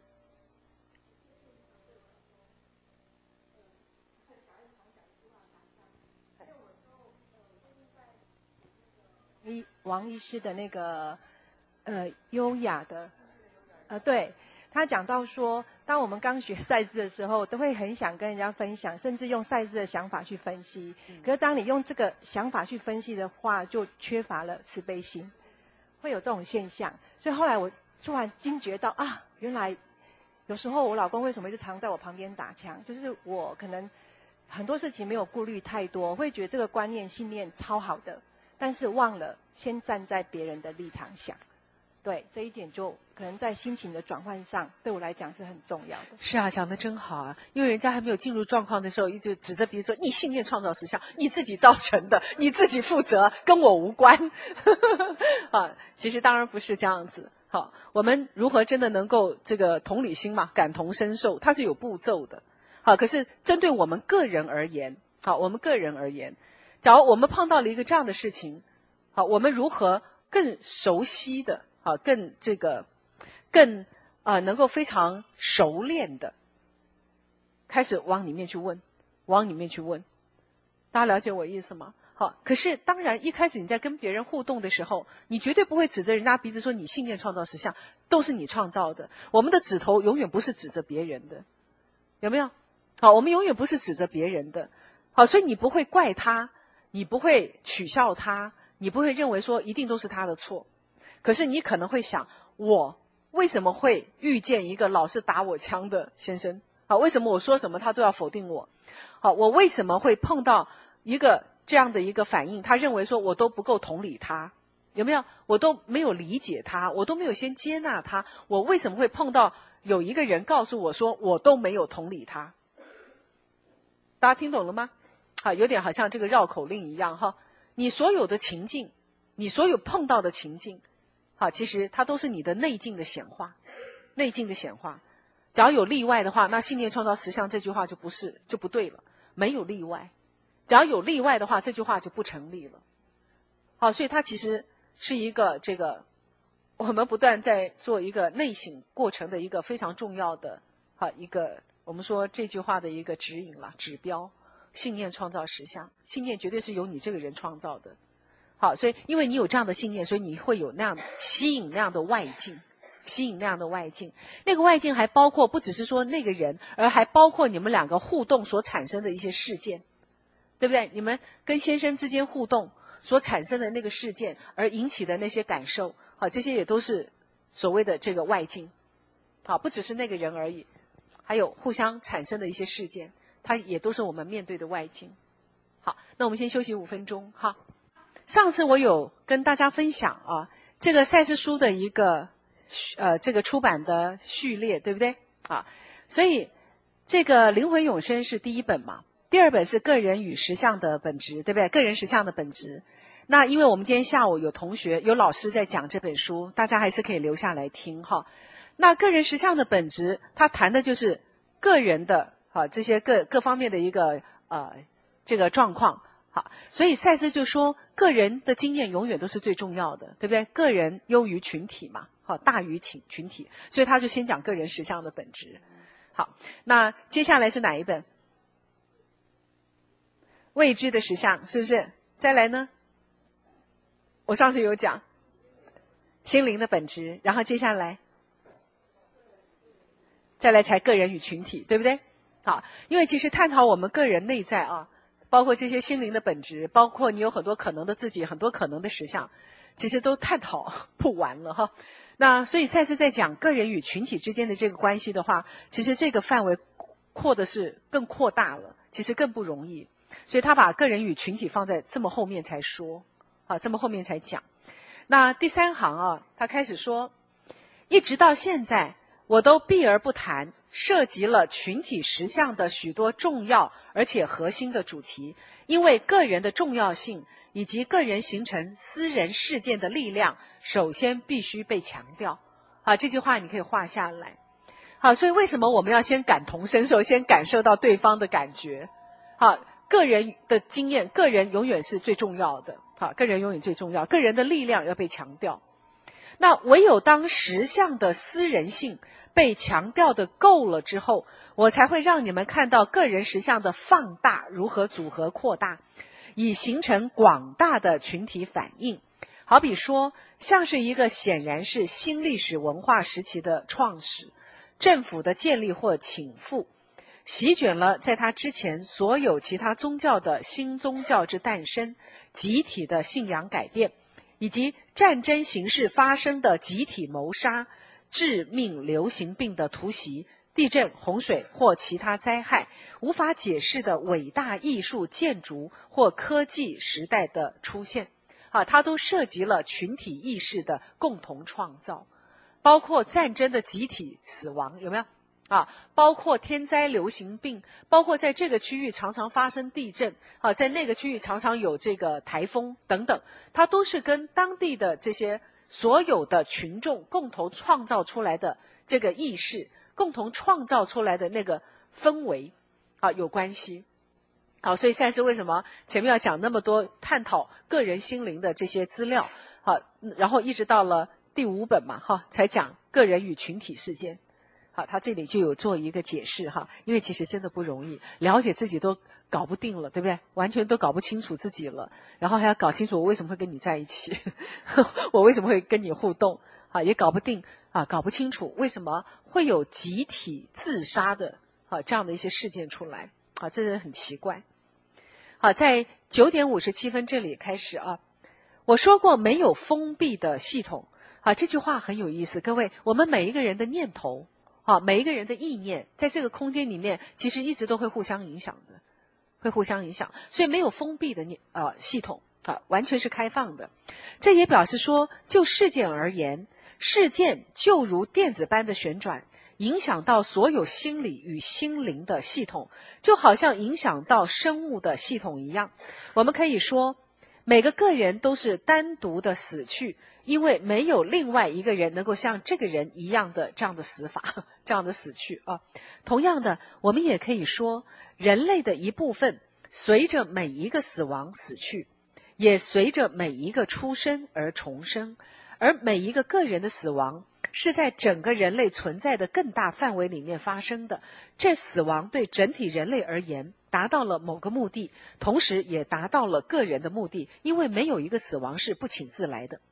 一王医师的那个呃优雅的呃对。他讲到说，当我们刚学赛斯的时候，都会很想跟人家分享，甚至用赛斯的想法去分析。可是当你用这个想法去分析的话，就缺乏了慈悲心，会有这种现象。所以后来我突然惊觉到啊，原来有时候我老公为什么一直常在我旁边打枪，就是我可能很多事情没有顾虑太多，会觉得这个观念信念超好的，但是忘了先站在别人的立场想。对，这一点就可能在心情的转换上，对我来讲是很重要的。 是啊，讲得真好啊！因为人家还没有进入状况的时候，一直指着别人说：“你信念创造实相，你自己造成的，你自己负责，跟我无关。”啊，其实当然不是这样子。好，我们如何真的能够这个同理心嘛，感同身受，它是有步骤的。好，可是针对我们个人而言，好，我们个人而言，假如我们碰到了一个这样的事情，好，我们如何更熟悉的？好，更这个更呃能够非常熟练的开始往里面去问，往里面去问，大家了解我意思吗？好，可是当然一开始你在跟别人互动的时候，你绝对不会指着人家鼻子说你信念创造实相，都是你创造的。我们的指头永远不是指着别人的，有没有？好，我们永远不是指着别人的。好，所以你不会怪他，你不会取笑他，你不会认为说一定都是他的错。可是你可能会想，我为什么会遇见一个老是打我枪的先生？好，为什么我说什么他都要否定我？好，我为什么会碰到一个这样的一个反应？他认为说我都不够同理他，有没有？我都没有理解他，我都没有先接纳他。我为什么会碰到有一个人告诉我说我都没有同理他？大家听懂了吗？好，有点好像这个绕口令一样哈。你所有的情境，你所有碰到的情境。好，其实它都是你的内境的显化，内境的显化。只要有例外的话，那信念创造实相这句话就不是就不对了，没有例外。只要有例外的话，这句话就不成立了。好，所以它其实是一个这个我们不断在做一个内省过程的一个非常重要的好一个我们说这句话的一个指引了指标。信念创造实相，信念绝对是由你这个人创造的。好，所以因为你有这样的信念，所以你会有那样吸引那样的外境，吸引那样的外境。那个外境还包括不只是说那个人，而还包括你们两个互动所产生的一些事件，对不对？你们跟先生之间互动所产生的那个事件而引起的那些感受，好，这些也都是所谓的这个外境。好，不只是那个人而已，还有互相产生的一些事件，它也都是我们面对的外境。好，那我们先休息五分钟哈。上次我有跟大家分享啊，这个赛斯书的一个呃这个出版的序列，对不对啊？所以这个灵魂永生是第一本嘛，第二本是个人与实相的本质，对不对？个人实相的本质。那因为我们今天下午有同学有老师在讲这本书，大家还是可以留下来听哈。那个人实相的本质，它谈的就是个人的啊这些各各方面的一个呃这个状况。 好，所以赛斯就说，个人的经验永远都是最重要的，对不对？个人优于群体嘛，好，大于群群体，所以他就先讲个人实相的本质。好，那接下来是哪一本？未知的实相，是不是？再来呢？我上次有讲心灵的本质，然后接下来再来才个人与群体，对不对？好，因为其实探讨我们个人内在啊，包括这些心灵的本质，包括你有很多可能的自己，很多可能的实相，其实都探讨不完了哈。那所以赛斯在讲个人与群体之间的这个关系的话，其实这个范围扩的是更扩大了，其实更不容易。所以他把个人与群体放在这么后面才说啊，这么后面才讲。那第三行啊，他开始说，一直到现在我都避而不谈涉及了群体实相的许多重要而且核心的主题，因为个人的重要性以及个人形成私人事件的力量首先必须被强调。好，这句话你可以画下来。好，所以为什么我们要先感同身受，先感受到对方的感觉？好，个人的经验，个人永远是最重要的。好，个人永远最重要，个人的力量要被强调。那唯有当实相的私人性被强调的够了之后，我才会让你们看到个人实相的放大如何组合扩大，以形成广大的群体反应。好比说，像是一个显然是新历史文化时期的创始，政府的建立或倾覆，席卷了在他之前所有其他宗教的新宗教之诞生，集体的信仰改变，以及战争形势发生的集体谋杀、致命流行病的突袭、地震、洪水或其他灾害，无法解释的伟大艺术、建筑或科技时代的出现，啊，它都涉及了群体意识的共同创造，包括战争的集体死亡，有没有？啊，包括天灾流行病，包括在这个区域常常发生地震，啊，在那个区域常常有这个台风等等，它都是跟当地的这些所有的群众共同创造出来的这个意识，共同创造出来的那个氛围啊有关系。好，所以赛斯为什么前面要讲那么多探讨个人心灵的这些资料，好，然后一直到了第五本嘛，哈，才讲个人与群体事件。好，他这里就有做一个解释哈，因为其实真的不容易，了解自己都搞不定了，对不对？完全都搞不清楚自己了，然后还要搞清楚我为什么会跟你在一起，我为什么会跟你互动啊，也搞不定啊，搞不清楚为什么会有集体自杀的啊这样的一些事件出来啊，这人很奇怪。好，在九点五十七分这里开始啊，我说过没有封闭的系统啊，这句话很有意思，各位，我们每一个人的念头。啊，每一个人的意念在这个空间里面，其实一直都会互相影响的，会互相影响，所以没有封闭的念呃系统啊，完全是开放的。这也表示说，就事件而言，事件就如电子般的旋转，影响到所有心理与心灵的系统，就好像影响到生物的系统一样。我们可以说，每个个人都是单独的死去。因为没有另外一个人能够像这个人一样的这样的死法，这样的死去啊。同样的，我们也可以说，人类的一部分随着每一个死亡死去，也随着每一个出生而重生，而每一个个人的死亡是在整个人类存在的更大范围里面发生的。这死亡对整体人类而言达到了某个目的，同时也达到了个人的目的，因为没有一个死亡是不请自来的。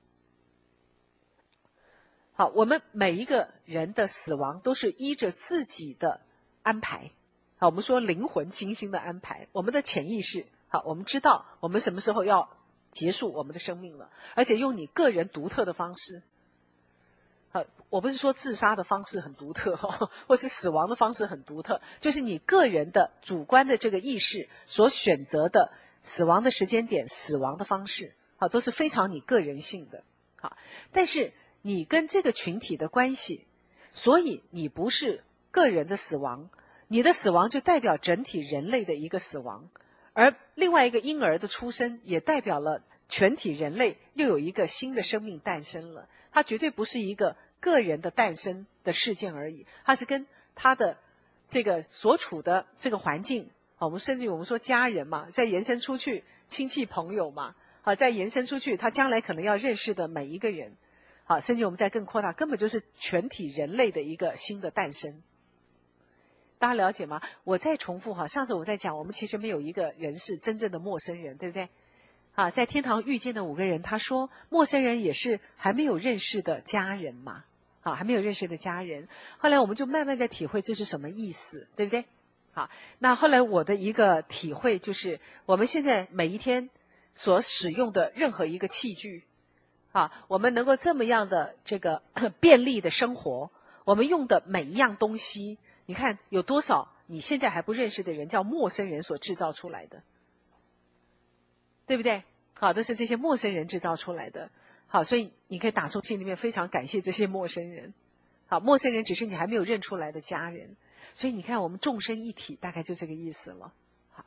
好，我们每一个人的死亡都是依着自己的安排。好，我们说灵魂精心的安排，我们的潜意识，好，我们知道我们什么时候要结束我们的生命了，而且用你个人独特的方式。好，我不是说自杀的方式很独特，或是死亡的方式很独特，就是你个人的主观的这个意识所选择的死亡的时间点、死亡的方式，好，都是非常你个人性的。好，但是你跟这个群体的关系，所以你不是个人的死亡，你的死亡就代表整体人类的一个死亡，而另外一个婴儿的出生也代表了全体人类又有一个新的生命诞生了。它绝对不是一个个人的诞生的事件而已，它是跟他的这个所处的这个环境好，我们甚至我们说家人嘛，再延伸出去亲戚朋友嘛，好，再延伸出去他将来可能要认识的每一个人，好，甚至我们再更扩大，根本就是全体人类的一个新的诞生。大家了解吗？我再重复哈，上次我在讲，我们其实没有一个人是真正的陌生人，对不对？啊，在天堂遇见的五个人，他说陌生人也是还没有认识的家人嘛，啊，还没有认识的家人。后来我们就慢慢在体会这是什么意思，对不对？好，那后来我的一个体会就是，我们现在每一天所使用的任何一个器具，啊，我们能够这么样的这个便利的生活，我们用的每一样东西，你看有多少你现在还不认识的人叫陌生人所制造出来的，对不对？好，都是这些陌生人制造出来的。好，所以你可以打从心里面非常感谢这些陌生人。好，陌生人只是你还没有认出来的家人。所以你看我们众生一体大概就这个意思了。好，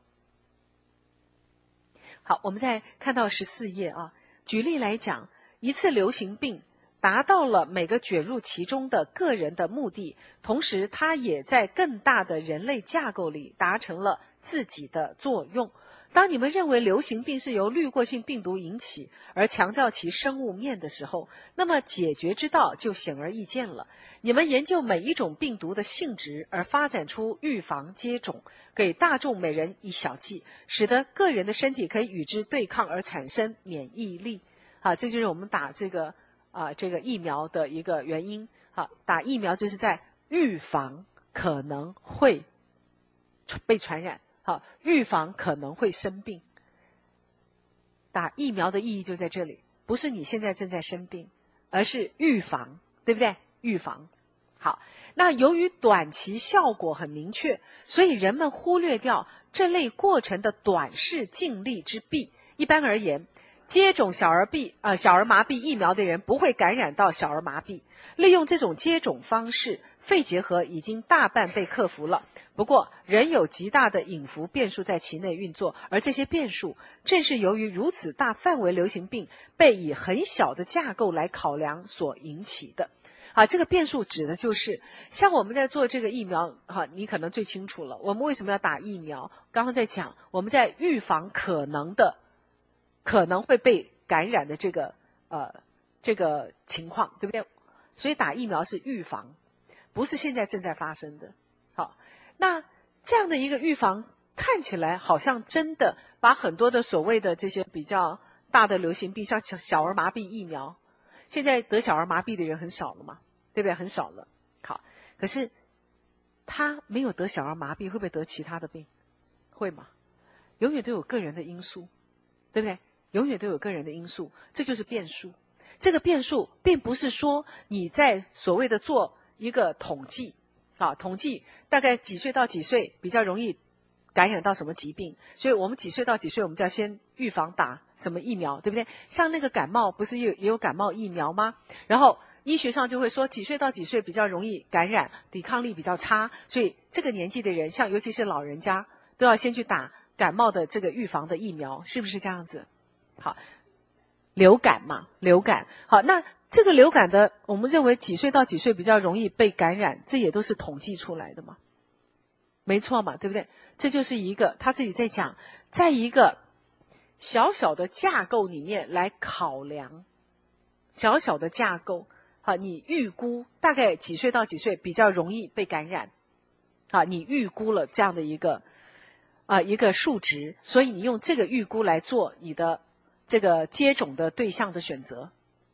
好，我们再看到十四页啊，举例来讲，一次流行病达到了每个卷入其中的个人的目的，同时它也在更大的人类架构里达成了自己的作用。当你们认为流行病是由滤过性病毒引起，而强调其生物面的时候，那么解决之道就显而易见了。你们研究每一种病毒的性质，而发展出预防接种，给大众每人一小剂，使得个人的身体可以与之对抗而产生免疫力。好，这就是我们打这个啊、呃、这个疫苗的一个原因。好，打疫苗就是在预防可能会被传染。好，预防可能会生病。打疫苗的意义就在这里，不是你现在正在生病，而是预防，对不对？预防。好，那由于短期效果很明确，所以人们忽略掉这类过程的短视尽力之弊。一般而言，接种小儿痹呃小儿麻痹疫苗的人不会感染到小儿麻痹。利用这种接种方式，肺结核已经大半被克服了。不过，仍有极大的隐伏变数在其内运作，而这些变数正是由于如此大范围流行病被以很小的架构来考量所引起的。啊，这个变数指的就是像我们在做这个疫苗，哈，你可能最清楚了。我们为什么要打疫苗？刚刚在讲我们在预防可能的可能会被感染的这个呃这个情况，对不对？所以打疫苗是预防，不是现在正在发生的。好，那这样的一个预防看起来好像真的把很多的所谓的这些比较大的流行病，像小儿麻痹疫苗，现在得小儿麻痹的人很少了嘛，对不对？很少了。好，可是他没有得小儿麻痹，会不会得其他的病？会吗？永远都有个人的因素，对不对？永远都有个人的因素，这就是变数。这个变数并不是说你在所谓的做一个统计啊，统计大概几岁到几岁比较容易感染到什么疾病，所以我们几岁到几岁我们就要先预防打什么疫苗，对不对？像那个感冒不是也有也有感冒疫苗吗？然后医学上就会说几岁到几岁比较容易感染，抵抗力比较差，所以这个年纪的人，像尤其是老人家，都要先去打感冒的这个预防的疫苗，是不是这样子？好，流感嘛，流感。好，那这个流感的，我们认为几岁到几岁比较容易被感染，这也都是统计出来的嘛，没错嘛，对不对？这就是一个他自己在讲，在一个小小的架构里面来考量，小小的架构，好，你预估大概几岁到几岁比较容易被感染，好，你预估了这样的一个啊、呃、一个数值，所以你用这个预估来做你的这个接种的对象的选择。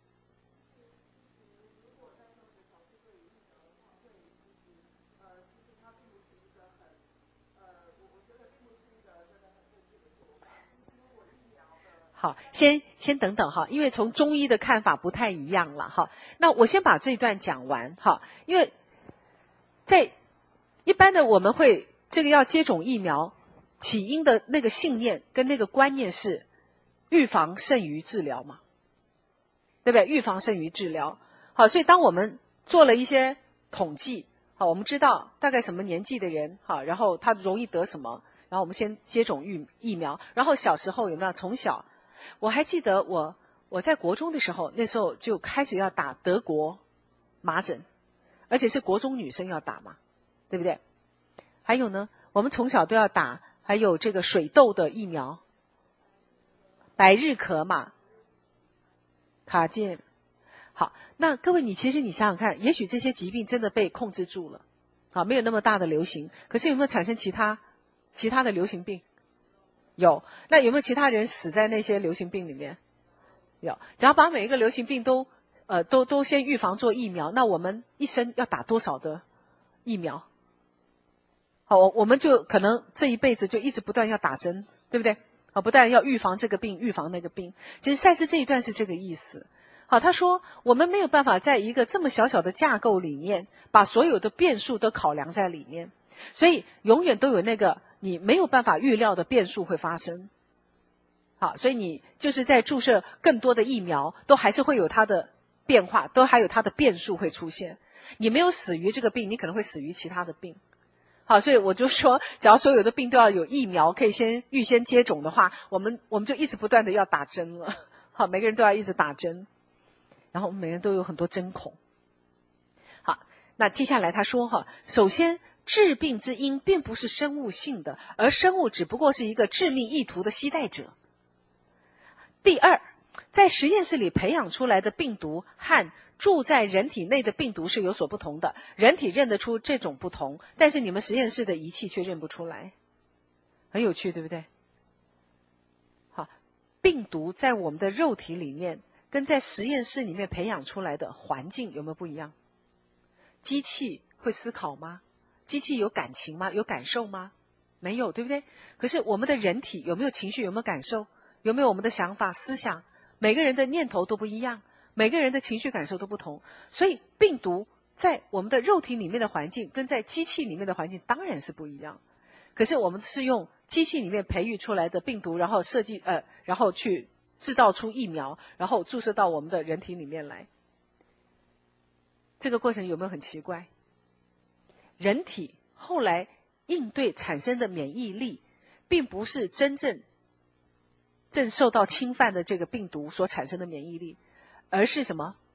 好，先先等等哈，因为从中医的看法不太一样了哈。那我先把这一段讲完哈，因为在一般的我们会这个要接种疫苗，起因的那个信念跟那个观念是预防胜于治疗嘛，对不对？预防胜于治疗。好，所以当我们做了一些统计，好，我们知道大概什么年纪的人，好，然后他容易得什么，然后我们先接种疫疫苗，然后小时候有没有从小，我还记得我我在国中的时候，那时候就开始要打德国麻疹，而且是国中女生要打嘛，对不对？还有呢，我们从小都要打还有这个水痘的疫苗，百日咳嘛，卡介。好，那各位你其实你想想看，也许这些疾病真的被控制住了，好，没有那么大的流行，可是有没有产生其他其他的流行病？有。那有没有其他人死在那些流行病里面？有。只要把每一个流行病都呃都都先预防做疫苗，那我们一生要打多少的疫苗？好，我我们就可能这一辈子就一直不断要打针，对不对？好，不但要预防这个病，预防那个病。其实赛斯这一段是这个意思。好，他说我们没有办法在一个这么小小的架构里面把所有的变数都考量在里面，所以永远都有那个你没有办法预料的变数会发生。好，所以你就是在注射更多的疫苗，都还是会有它的变化，都还有它的变数会出现。你没有死于这个病，你可能会死于其他的病。好，所以我就说，只要所有的病都要有疫苗可以先预先接种的话，我们我们就一直不断的要打针了。好，每个人都要一直打针，然后我们每个人都有很多针孔。好，那接下来他说哈，首先致病之因并不是生物性的，而生物只不过是一个致命意图的携带者。第二，在实验室里培养出来的病毒和住在人体内的病毒是有所不同的，人体认得出这种不同，但是你们实验室的仪器却认不出来。很有趣，对不对？好，病毒在我们的肉体里面跟在实验室里面培养出来的环境有没有不一样？机器会思考吗？机器有感情吗？有感受吗？没有，对不对？可是我们的人体有没有情绪？有没有感受？有没有我们的想法、思想？每个人的念头都不一样，每个人的情绪感受都不同，所以病毒在我们的肉体里面的环境跟在机器里面的环境当然是不一样。可是我们是用机器里面培育出来的病毒，然后设计呃，然后去制造出疫苗，然后注射到我们的人体里面来。这个过程有没有很奇怪？人体后来应对产生的免疫力，并不是真正正受到侵犯的这个病毒所产生的免疫力，而是什么？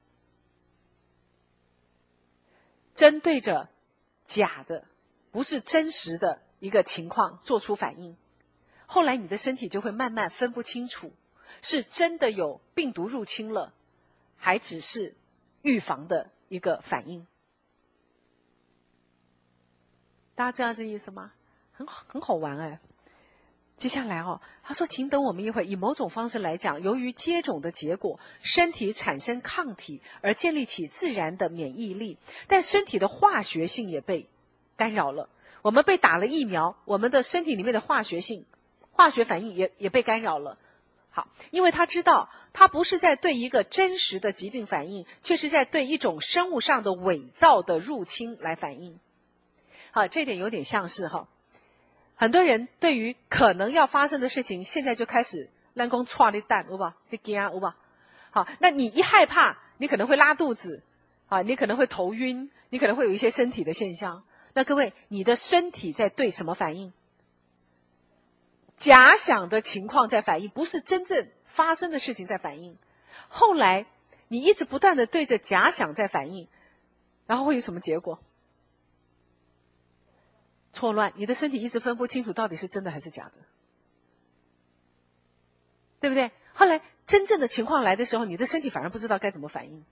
针对着假的，不是真实的一个情况做出反应。后来你的身体就会慢慢分不清楚，是真的有病毒入侵了，还只是预防的一个反应。大家知道这意思吗？很很好玩哎。接下来哦，他说请等我们一会，以某种方式来讲，由于接种的结果，身体产生抗体而建立起自然的免疫力，但身体的化学性也被干扰了。我们被打了疫苗，我们的身体里面的化学性化学反应也也被干扰了。好，因为他知道他不是在对一个真实的疾病反应，却是在对一种生物上的伪造的入侵来反应。好，这点有点像是哈，很多人对于可能要发生的事情，现在就开始烂公踹的蛋，有吧？会惊，有吧？好，那你一害怕，你可能会拉肚子，啊，你可能会头晕，你可能会有一些身体的现象。那各位，你的身体在对什么反应？假想的情况在反应，不是真正发生的事情在反应。后来你一直不断的对着假想在反应，然后会有什么结果？错乱，你的身体一直分不清楚到底是真的还是假的，对不对？后来真正的情况来的时候，你的身体反而不知道该怎么反应，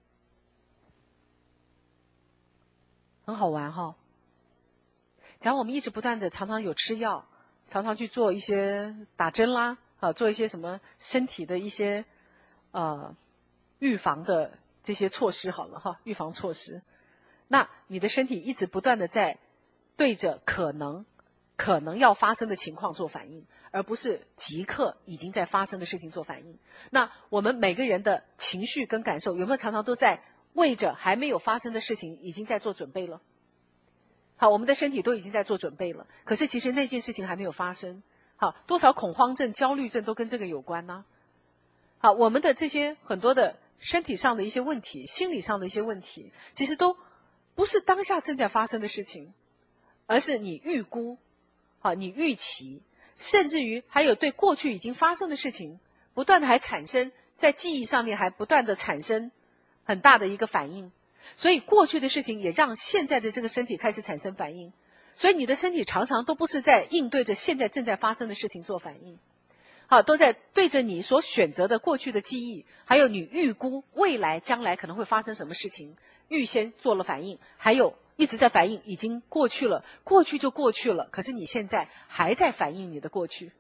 很好玩哈、哦。假如我们一直不断的常常有吃药，常常去做一些打针啦，啊，做一些什么身体的一些呃预防的这些措施好了哈，预防措施，那你的身体一直不断的在对着可能可能要发生的情况做反应，而不是即刻已经在发生的事情做反应。那我们每个人的情绪跟感受有没有常常都在为着还没有发生的事情已经在做准备了？好，我们的身体都已经在做准备了，可是其实那件事情还没有发生。好，多少恐慌症、焦虑症都跟这个有关呢、啊？好，我们的这些很多的身体上的一些问题、心理上的一些问题，其实都不是当下正在发生的事情，而是你预估，啊，你预期，甚至于还有对过去已经发生的事情，不断的还产生在记忆上面还不断的产生很大的一个反应，所以过去的事情也让现在的这个身体开始产生反应。 所以你的身体常常都不是在应对着现在正在发生的事情做反应，好，都在对着你所选择的过去的记忆，还有你预估未来将来可能会发生什么事情，预先做了反应，还有一直在反应已经过去了，过去就过去了，可是你现在还在反应你的过去。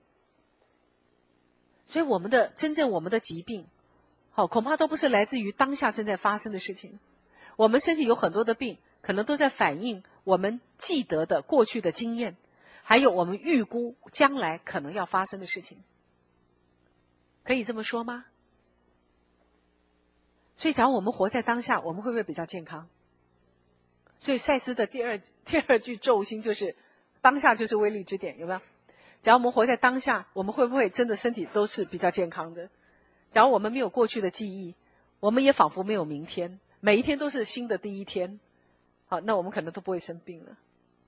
所以我们的真正我们的疾病，好，恐怕都不是来自于当下正在发生的事情。我们身体有很多的病，可能都在反映我们记得的过去的经验，还有我们预估将来可能要发生的事情。可以这么说吗？所以假如我们活在当下，我们会不会比较健康？所以赛斯的第二第二句咒心就是当下就是威力之点，有没有？假如我们活在当下，我们会不会真的身体都是比较健康的？假如我们没有过去的记忆，我们也仿佛没有明天，每一天都是新的第一天，好，那我们可能都不会生病了。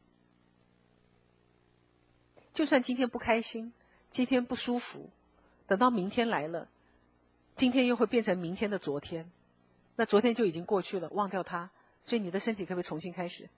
就算今天不开心，今天不舒服，等到明天来了，今天又会变成明天的昨天，那昨天就已经过去了，忘掉它，所以你的身体可不可以重新开始？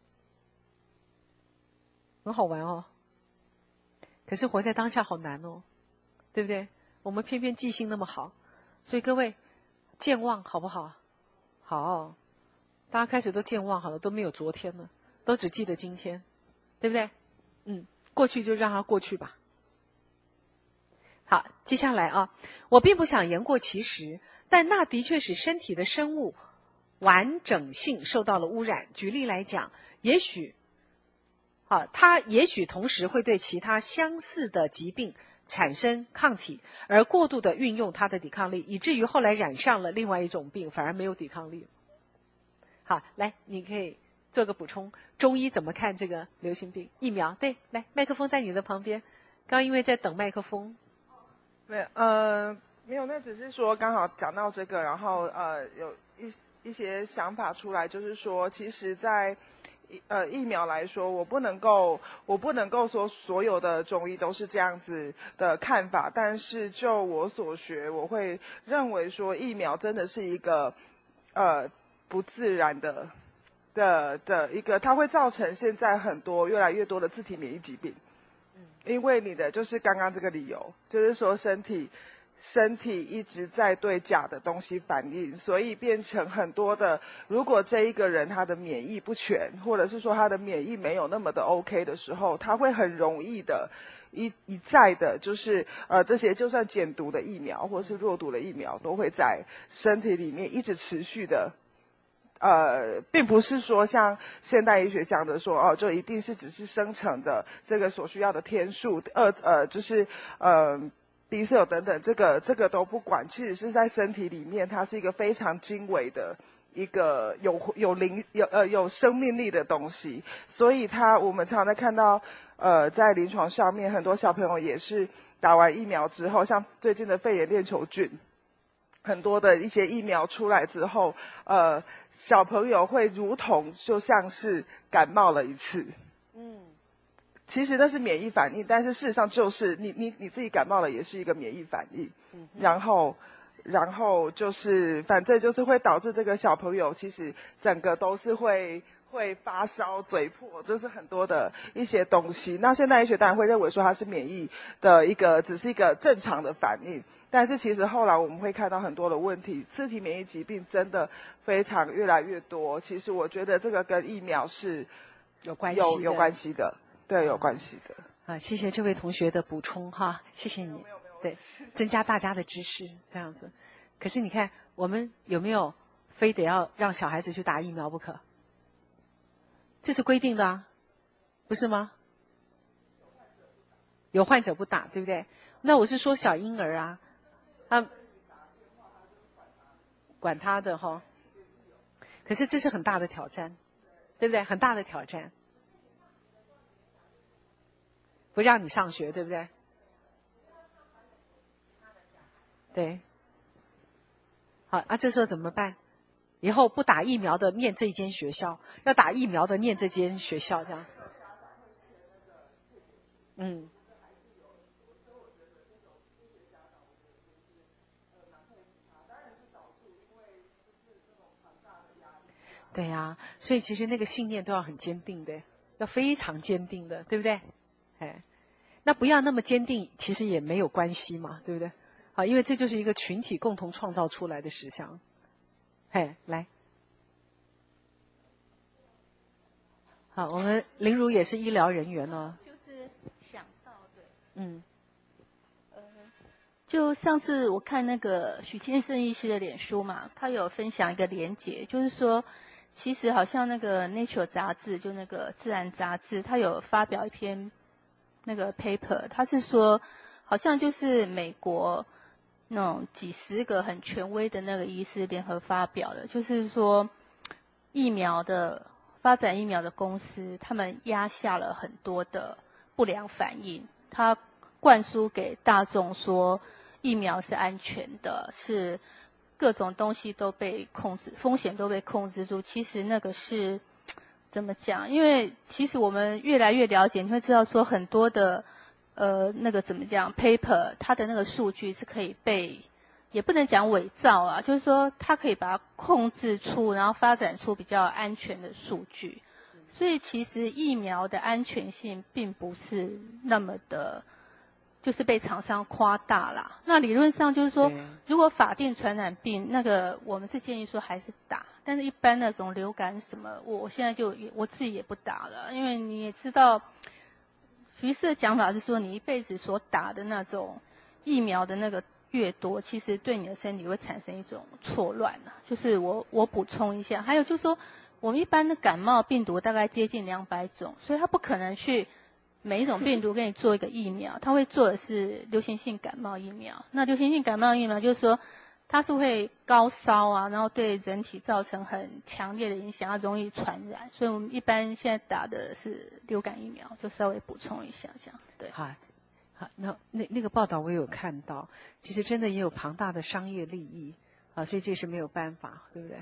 很好玩哦。可是活在当下好难哦，对不对？我们偏偏记性那么好，所以各位健忘好不好？好，大家开始都健忘好了，都没有昨天了，都只记得今天，对不对？嗯，过去就让它过去吧。好，接下来啊，我并不想言过其实，但那的确使身体的生物完整性受到了污染。举例来讲，也许啊，它也许同时会对其他相似的疾病产生抗体，而过度的运用它的抵抗力，以至于后来染上了另外一种病，反而没有抵抗力。好，来，你可以做个补充，中医怎么看这个流行病？疫苗，对，来，麦克风在你的旁边。刚因为在等麦克风， 没有，呃，没有，那只是说刚好讲到这个，然后呃，有一一些想法出来，就是说，其实在呃疫苗来说，我不能够，我不能够说所有的中医都是这样子的看法，但是就我所学，我会认为说疫苗真的是一个呃不自然的的的一个，它会造成现在很多越来越多的自体免疫疾病。因为你的就是刚刚这个理由，就是说身体身体一直在对假的东西反应，所以变成很多的，如果这一个人他的免疫不全，或者是说他的免疫没有那么的 OK 的时候，他会很容易的一一再的就是呃这些就算减毒的疫苗或是弱毒的疫苗都会在身体里面一直持续的呃，并不是说像现代医学讲的说哦，就一定是只是生成的这个所需要的天数，呃呃，就是呃 B cell 等等，这个这个都不管，其实是在身体里面，它是一个非常精微的一个有有灵有呃有生命力的东西，所以它我们常常在看到呃在临床上面，很多小朋友也是打完疫苗之后，像最近的肺炎链球菌，很多的一些疫苗出来之后，呃。小朋友会如同就像是感冒了一次，嗯，其实那是免疫反应，但是事实上就是你你你自己感冒了也是一个免疫反应，嗯，然后然后就是反正就是会导致这个小朋友其实整个都是会会发烧、嘴破，就是很多的一些东西。那现代医学当然会认为说它是免疫的一个只是一个正常的反应。但是其实后来我们会看到很多的问题，自体免疫疾病真的非常越来越多。其实我觉得这个跟疫苗是有关系有有关系的，对，有关系的。 啊，谢谢这位同学的补充哈，谢谢你，对，增加大家的知识这样子。可是你看，我们有没有非得要让小孩子去打疫苗不可？这是规定的啊，不是吗？有患者不打，对不对？那我是说小婴儿啊。他管他的哈，可是这是很大的挑战，对不对？很大的挑战，不让你上学，对不对？对，好啊，这时候怎么办？以后不打疫苗的念这间学校，要打疫苗的念这间学校，这样。嗯。对呀、啊，所以其实那个信念都要很坚定的。 要非常坚定的，对不对？哎，那不要那么坚定，其实也没有关系嘛，对不对？啊，因为这就是一个群体共同创造出来的实相。哎，来，好，我们林如也是医疗人员哦。 就是想到的， 嗯， 呃，就上次我看那个许先生医师的脸书嘛，他有分享一个连结，就是说，其实好像那个 Nature 杂志，就那个自然杂志，他有发表一篇那个 paper， 他是说，好像就是美国那种几十个很权威的那个医师联合发表的，就是说疫苗的发展疫苗的公司，他们压下了很多的不良反应，他灌输给大众说疫苗是安全的，是各种东西都被控制，风险都被控制住。其实那个是怎么讲？因为其实我们越来越了解，你会知道说很多的呃那个怎么讲 paper， 它的那个数据是可以被，也不能讲伪造啊，就是说它可以把它控制出，然后发展出比较安全的数据。所以其实疫苗的安全性并不是那么的，就是被厂商夸大啦。那理论上就是说，如果法定传染病那个，我们是建议说还是打，但是一般那种流感什么，我我现在就我自己也不打了，因为你也知道，徐医师的讲法是说，你一辈子所打的那种疫苗的那个越多，其实对你的身体会产生一种错乱啊。就是我我补充一下，还有就是说，我们一般的感冒病毒大概接近两百种，所以它不可能去每一种病毒给你做一个疫苗，它会做的是流行性感冒疫苗。那流行性感冒疫苗就是说，它是会高烧啊，然后对人体造成很强烈的影响，它容易传染。所以我们一般现在打的是流感疫苗，就稍微补充一下这样。对。 好，好，那那那个报道我有看到，其实真的也有庞大的商业利益啊，所以这是没有办法，对不对？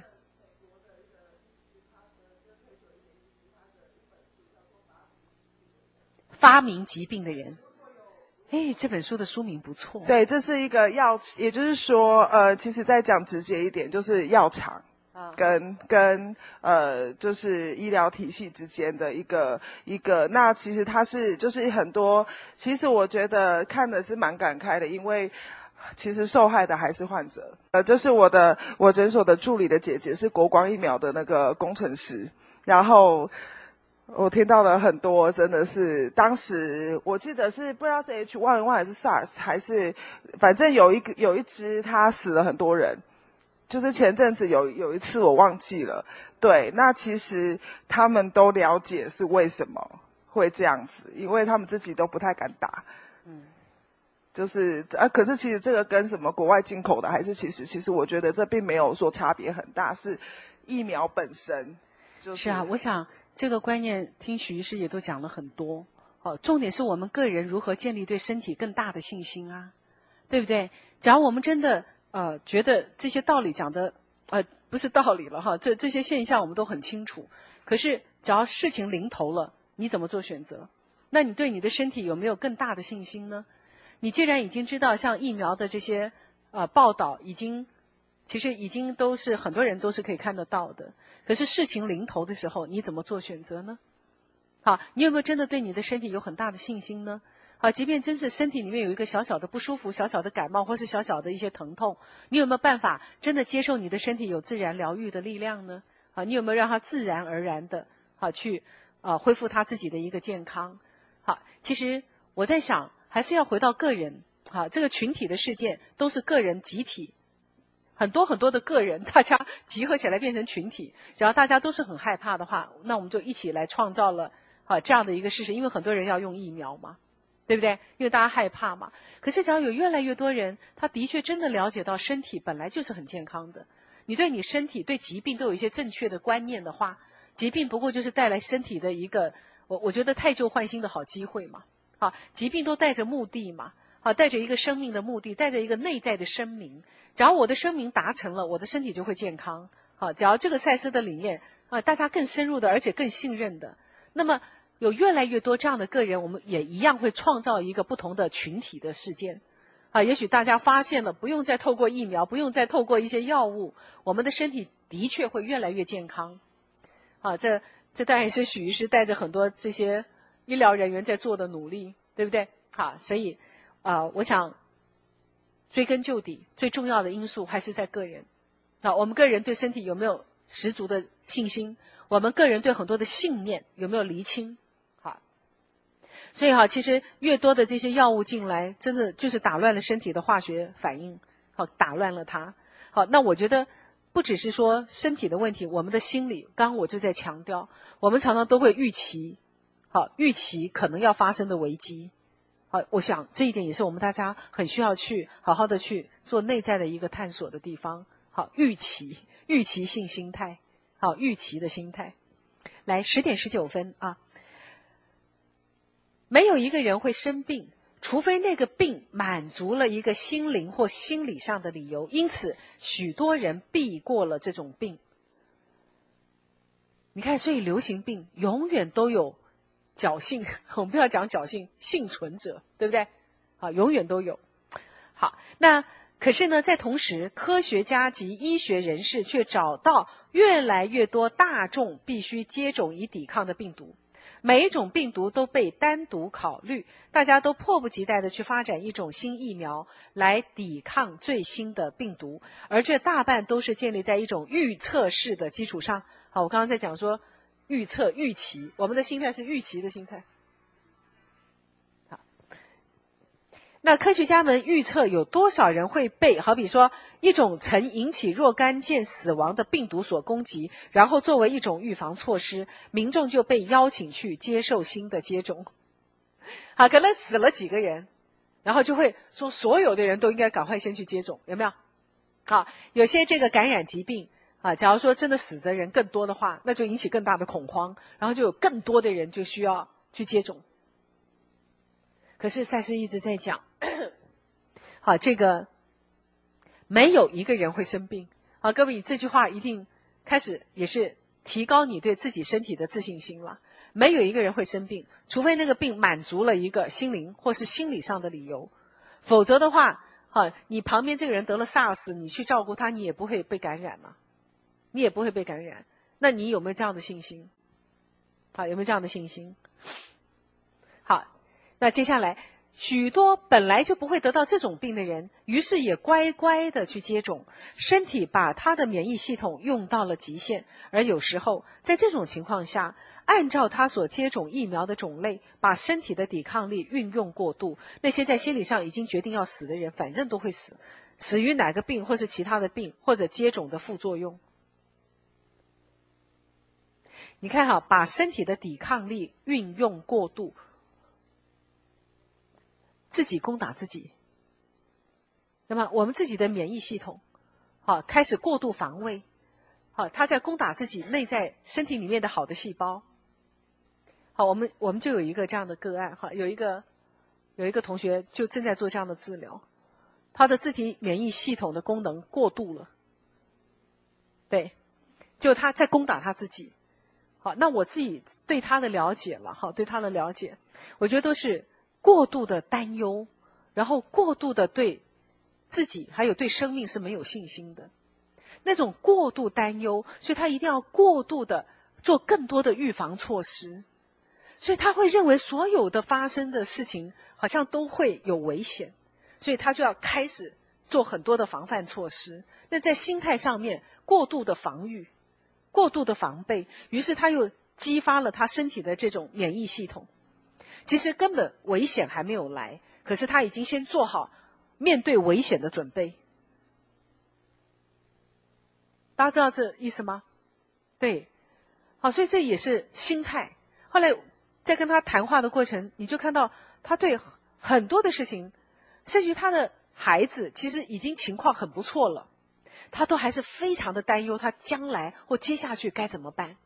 发明疾病的人，哎，这本书的书名不错。 对，这是一个药，也就是说，呃，其实再讲直接一点，就是药厂跟跟呃，就是医疗体系之间的一个一个。那其实它是就是很多，其实我觉得看的是蛮感慨的，因为其实受害的还是患者。呃，就是我的我诊所的助理的姐姐是国光疫苗的那个工程师，然后我听到了很多，真的是当时我记得是不知道是 H 一 N 一 还是 SARS 还是反正有一个有一只它死了很多人，就是前阵子有有一次我忘记了。对，那其实他们都了解是为什么会这样子，因为他们自己都不太敢打。嗯，就是啊，可是其实这个跟什么国外进口的，还是其实其实我觉得这并没有说差别很大，是疫苗本身。就是、 是啊，我想这个观念听许医师也都讲了很多。哦，重点是我们个人如何建立对身体更大的信心啊，对不对？假如我们真的呃觉得这些道理讲的呃不是道理了哈，这这些现象我们都很清楚。可是只要事情临头了，你怎么做选择？那你对你的身体有没有更大的信心呢？你既然已经知道像疫苗的这些呃报道已经其实已经都是很多人都是可以看得到的，可是事情临头的时候，你怎么做选择呢？好，你有没有真的对你的身体有很大的信心呢？好，即便真是身体里面有一个小小的不舒服、小小的感冒或是小小的一些疼痛，你有没有办法真的接受你的身体有自然疗愈的力量呢？好，你有没有让它自然而然的好去呃恢复它自己的一个健康？好，其实我在想，还是要回到个人。好，这个群体的事件都是个人集体。很多很多的个人，大家集合起来变成群体，只要大家都是很害怕的话，那我们就一起来创造了啊这样的一个事实。因为很多人要用疫苗嘛，对不对？因为大家害怕嘛。可是只要有越来越多人，他的确真的了解到身体本来就是很健康的，你对你身体对疾病都有一些正确的观念的话，疾病不过就是带来身体的一个我我觉得汰旧换新的好机会嘛。好，疾病都带着目的嘛，好，带着一个生命的目的，带着一个内在的声明。只要我的声明达成了，我的身体就会健康。好，只要这个赛斯的理念啊，大家更深入的，而且更信任的，那么有越来越多这样的个人，我们也一样会创造一个不同的群体的事件。啊，也许大家发现了，不用再透过疫苗，不用再透过一些药物，我们的身体的确会越来越健康。啊，这这当然是许医师带着很多这些医疗人员在做的努力，对不对？好，所以啊、呃，我想追根究底，最重要的因素还是在个人。啊，我们个人对身体有没有十足的信心？我们个人对很多的信念有没有厘清？好，所以哈，其实越多的这些药物进来，真的就是打乱了身体的化学反应，好，打乱了它。好，那我觉得不只是说身体的问题，我们的心理，刚刚我就在强调，我们常常都会预期，好，预期可能要发生的危机。好，我想这一点也是我们大家很需要去好好的去做内在的一个探索的地方。好，预期，预期性心态，好，预期的心态。来，十点十九分啊，没有一个人会生病，除非那个病满足了一个心灵或心理上的理由，因此许多人避过了这种病。你看，所以流行病永远都有侥幸，我们不要讲侥幸，幸存者，对不对？好，永远都有。好，那可是呢，在同时，科学家及医学人士却找到越来越多大众必须接种以抵抗的病毒。每一种病毒都被单独考虑，大家都迫不及待地去发展一种新疫苗来抵抗最新的病毒，而这大半都是建立在一种预测式的基础上。好，我刚刚在讲说预测、预期，我们的心态是预期的心态。好，那科学家们预测有多少人会被好比说一种曾引起若干件死亡的病毒所攻击，然后作为一种预防措施，民众就被邀请去接受新的接种。好，可能死了几个人，然后就会说所有的人都应该赶快先去接种，有没有？好，有些这个感染疾病啊，假如说真的死的人更多的话，那就引起更大的恐慌，然后就有更多的人就需要去接种。可是赛斯一直在讲，好，这个没有一个人会生病。好，各位，这句话一定开始也是提高你对自己身体的自信心了。没有一个人会生病，除非那个病满足了一个心灵或是心理上的理由，否则的话，好，你旁边这个人得了 SARS， 你去照顾他，你也不会被感染嘛，你也不会被感染。那你有没有这样的信心？好，有没有这样的信心？好，那接下来许多本来就不会得到这种病的人，于是也乖乖的去接种，身体把他的免疫系统用到了极限，而有时候在这种情况下，按照他所接种疫苗的种类，把身体的抵抗力运用过度，那些在心理上已经决定要死的人，反正都会死，死于哪个病或是其他的病，或者接种的副作用。你看哈，把身体的抵抗力运用过度，自己攻打自己，那么我们自己的免疫系统好开始过度防卫，好，他在攻打自己内在身体里面的好的细胞。好，我们我们就有一个这样的个案，哈，有一个有一个同学就正在做这样的治疗，他的自体免疫系统的功能过度了，对，就他在攻打他自己。好，那我自己对他的了解了，好，对他的了解，我觉得都是过度的担忧，然后过度的对自己还有对生命是没有信心的，那种过度担忧，所以他一定要过度的做更多的预防措施，所以他会认为所有的发生的事情好像都会有危险，所以他就要开始做很多的防范措施。那在心态上面过度的防御，过度的防备，于是他又激发了他身体的这种免疫系统。其实根本危险还没有来，可是他已经先做好面对危险的准备。大家知道这意思吗？对，好，所以这也是心态。后来在跟他谈话的过程，你就看到他对很多的事情，甚至于他的孩子其实已经情况很不错了，他都还是非常的担忧他将来或接下去该怎么办。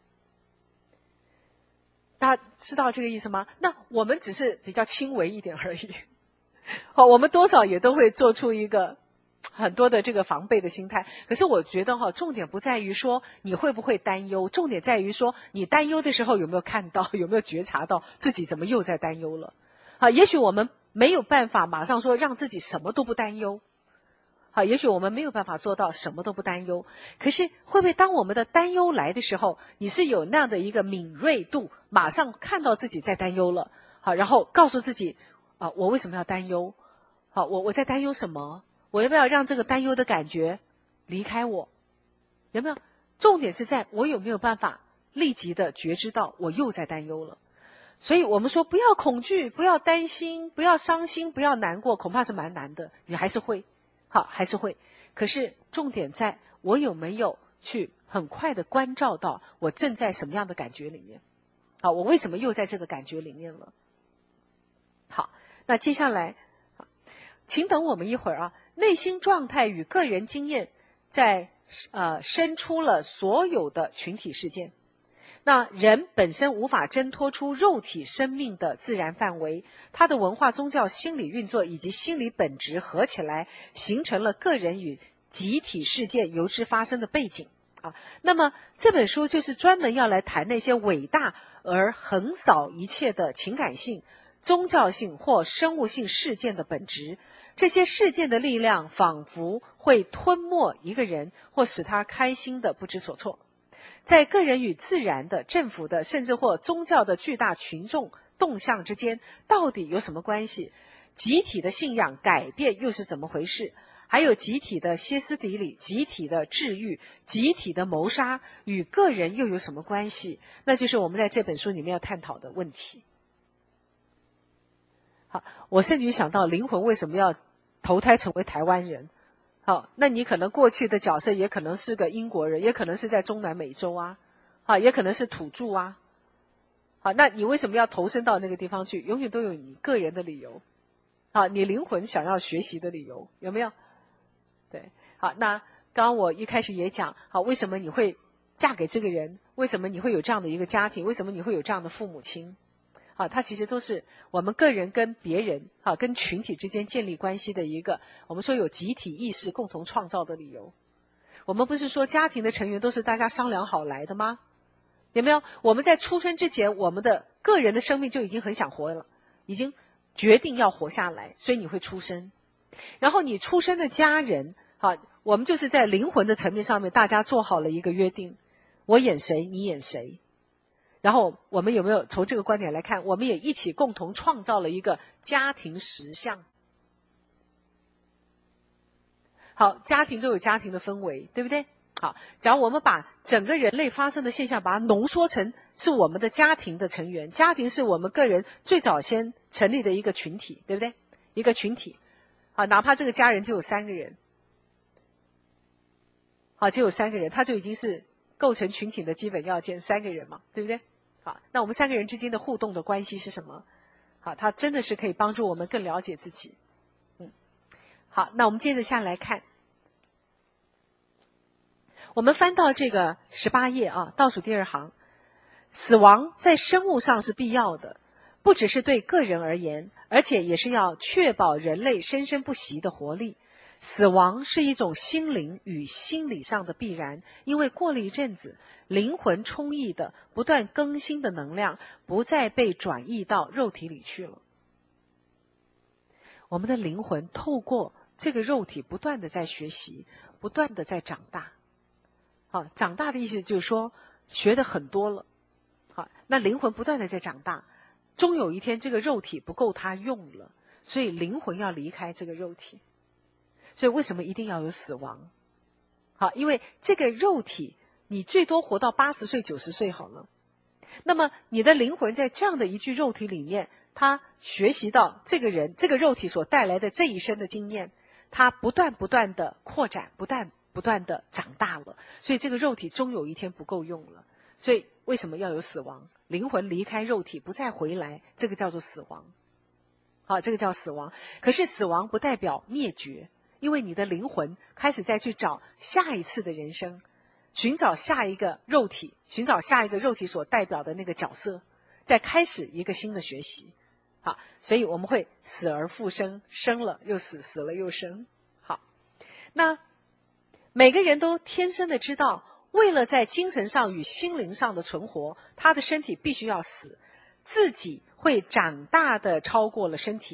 大家知道这个意思吗？那我们只是比较轻微一点而已，好，我们多少也都会做出一个很多的这个防备的心态。可是我觉得哈，重点不在于说你会不会担忧，重点在于说你担忧的时候有没有看到，有没有觉察到自己怎么又在担忧了。好，也许我们没有办法马上说让自己什么都不担忧， 好，也许我们没有办法做到什么都不担忧，可是会不会当我们的担忧来的时候，你是有那样的一个敏锐度，马上看到自己在担忧了，好，然后告诉自己啊，我为什么要担忧？好，我我在担忧什么？我要不要让这个担忧的感觉离开我？有没有？重点是在我有没有办法立即的觉知到我又在担忧了。所以我们说不要恐惧，不要担心，不要伤心，不要难过，恐怕是蛮难的，你还是会，好，还是会。可是重点在我有没有去很快的关照到我正在什么样的感觉里面，好，我为什么又在这个感觉里面了？好，那接下来请等我们一会儿啊，内心状态与个人经验在呃生出了所有的群体事件。那人本身无法挣脱出肉体生命的自然范围，他的文化、宗教、心理运作以及心理本质合起来，形成了个人与集体事件由之发生的背景啊。那么这本书就是专门要来谈那些伟大而横扫一切的情感性、宗教性或生物性事件的本质。这些事件的力量仿佛会吞没一个人，或使他开心的不知所措。在个人与自然的、政府的，甚至或宗教的巨大群众动向之间，到底有什么关系？集体的信仰改变又是怎么回事？还有集体的歇斯底里、集体的治愈、集体的谋杀，与个人又有什么关系？那就是我们在这本书里面要探讨的问题。好，我甚至想到灵魂为什么要投胎成为台湾人？好，那你可能过去的角色也可能是个英国人，也可能是在中南美洲啊，啊，也可能是土著啊。好，那你为什么要投身到那个地方去？永远都有你个人的理由，啊，你灵魂想要学习的理由，有没有？对，好，那刚刚我一开始也讲，好，为什么你会嫁给这个人？为什么你会有这样的一个家庭？为什么你会有这样的父母亲？啊，它其实都是我们个人跟别人啊，跟群体之间建立关系的一个，我们说有集体意识共同创造的理由。我们不是说家庭的成员都是大家商量好来的吗？有没有？我们在出生之前，我们的个人的生命就已经很想活了，已经决定要活下来，所以你会出生。然后你出生的家人，啊，我们就是在灵魂的层面上面，大家做好了一个约定，我演谁，你演谁。然后我们有没有从这个观点来看，我们也一起共同创造了一个家庭实相。好，家庭都有家庭的氛围，对不对？好，假如我们把整个人类发生的现象把它浓缩成是我们的家庭的成员，家庭是我们个人最早先成立的一个群体，对不对？一个群体，好，哪怕这个家人就有三个人，好，就有三个人，他就已经是构成群体的基本要件，三个人嘛，对不对？好，那我们三个人之间的互动的关系是什么？好，它真的是可以帮助我们更了解自己。嗯，好，那我们接着下来看，我们翻到这个十八页啊，倒数第二行，死亡在生物上是必要的，不只是对个人而言，而且也是要确保人类生生不息的活力。死亡是一种心灵与心理上的必然，因为过了一阵子，灵魂充溢的、不断更新的能量不再被转移到肉体里去了。我们的灵魂透过这个肉体不断的在学习，不断的在长大。好，长大的意思就是说学的很多了。好，那灵魂不断的在长大，终有一天这个肉体不够它用了，所以灵魂要离开这个肉体。所以为什么一定要有死亡？好，因为这个肉体你最多活到八十岁九十岁好了，那么你的灵魂在这样的一具肉体里面，他学习到这个人这个肉体所带来的这一生的经验，他不断不断的扩展，不断不断的长大了，所以这个肉体终有一天不够用了。所以为什么要有死亡？灵魂离开肉体不再回来，这个叫做死亡。好，这个叫死亡。可是死亡不代表灭绝，因为你的灵魂开始再去找下一次的人生，寻找下一个肉体，寻找下一个肉体所代表的那个角色，再开始一个新的学习。好，所以我们会死而复生，生了又死，死了又生。好，那每个人都天生的知道，为了在精神上与心灵上的存活，他的身体必须要死，自己会长大的超过了身体。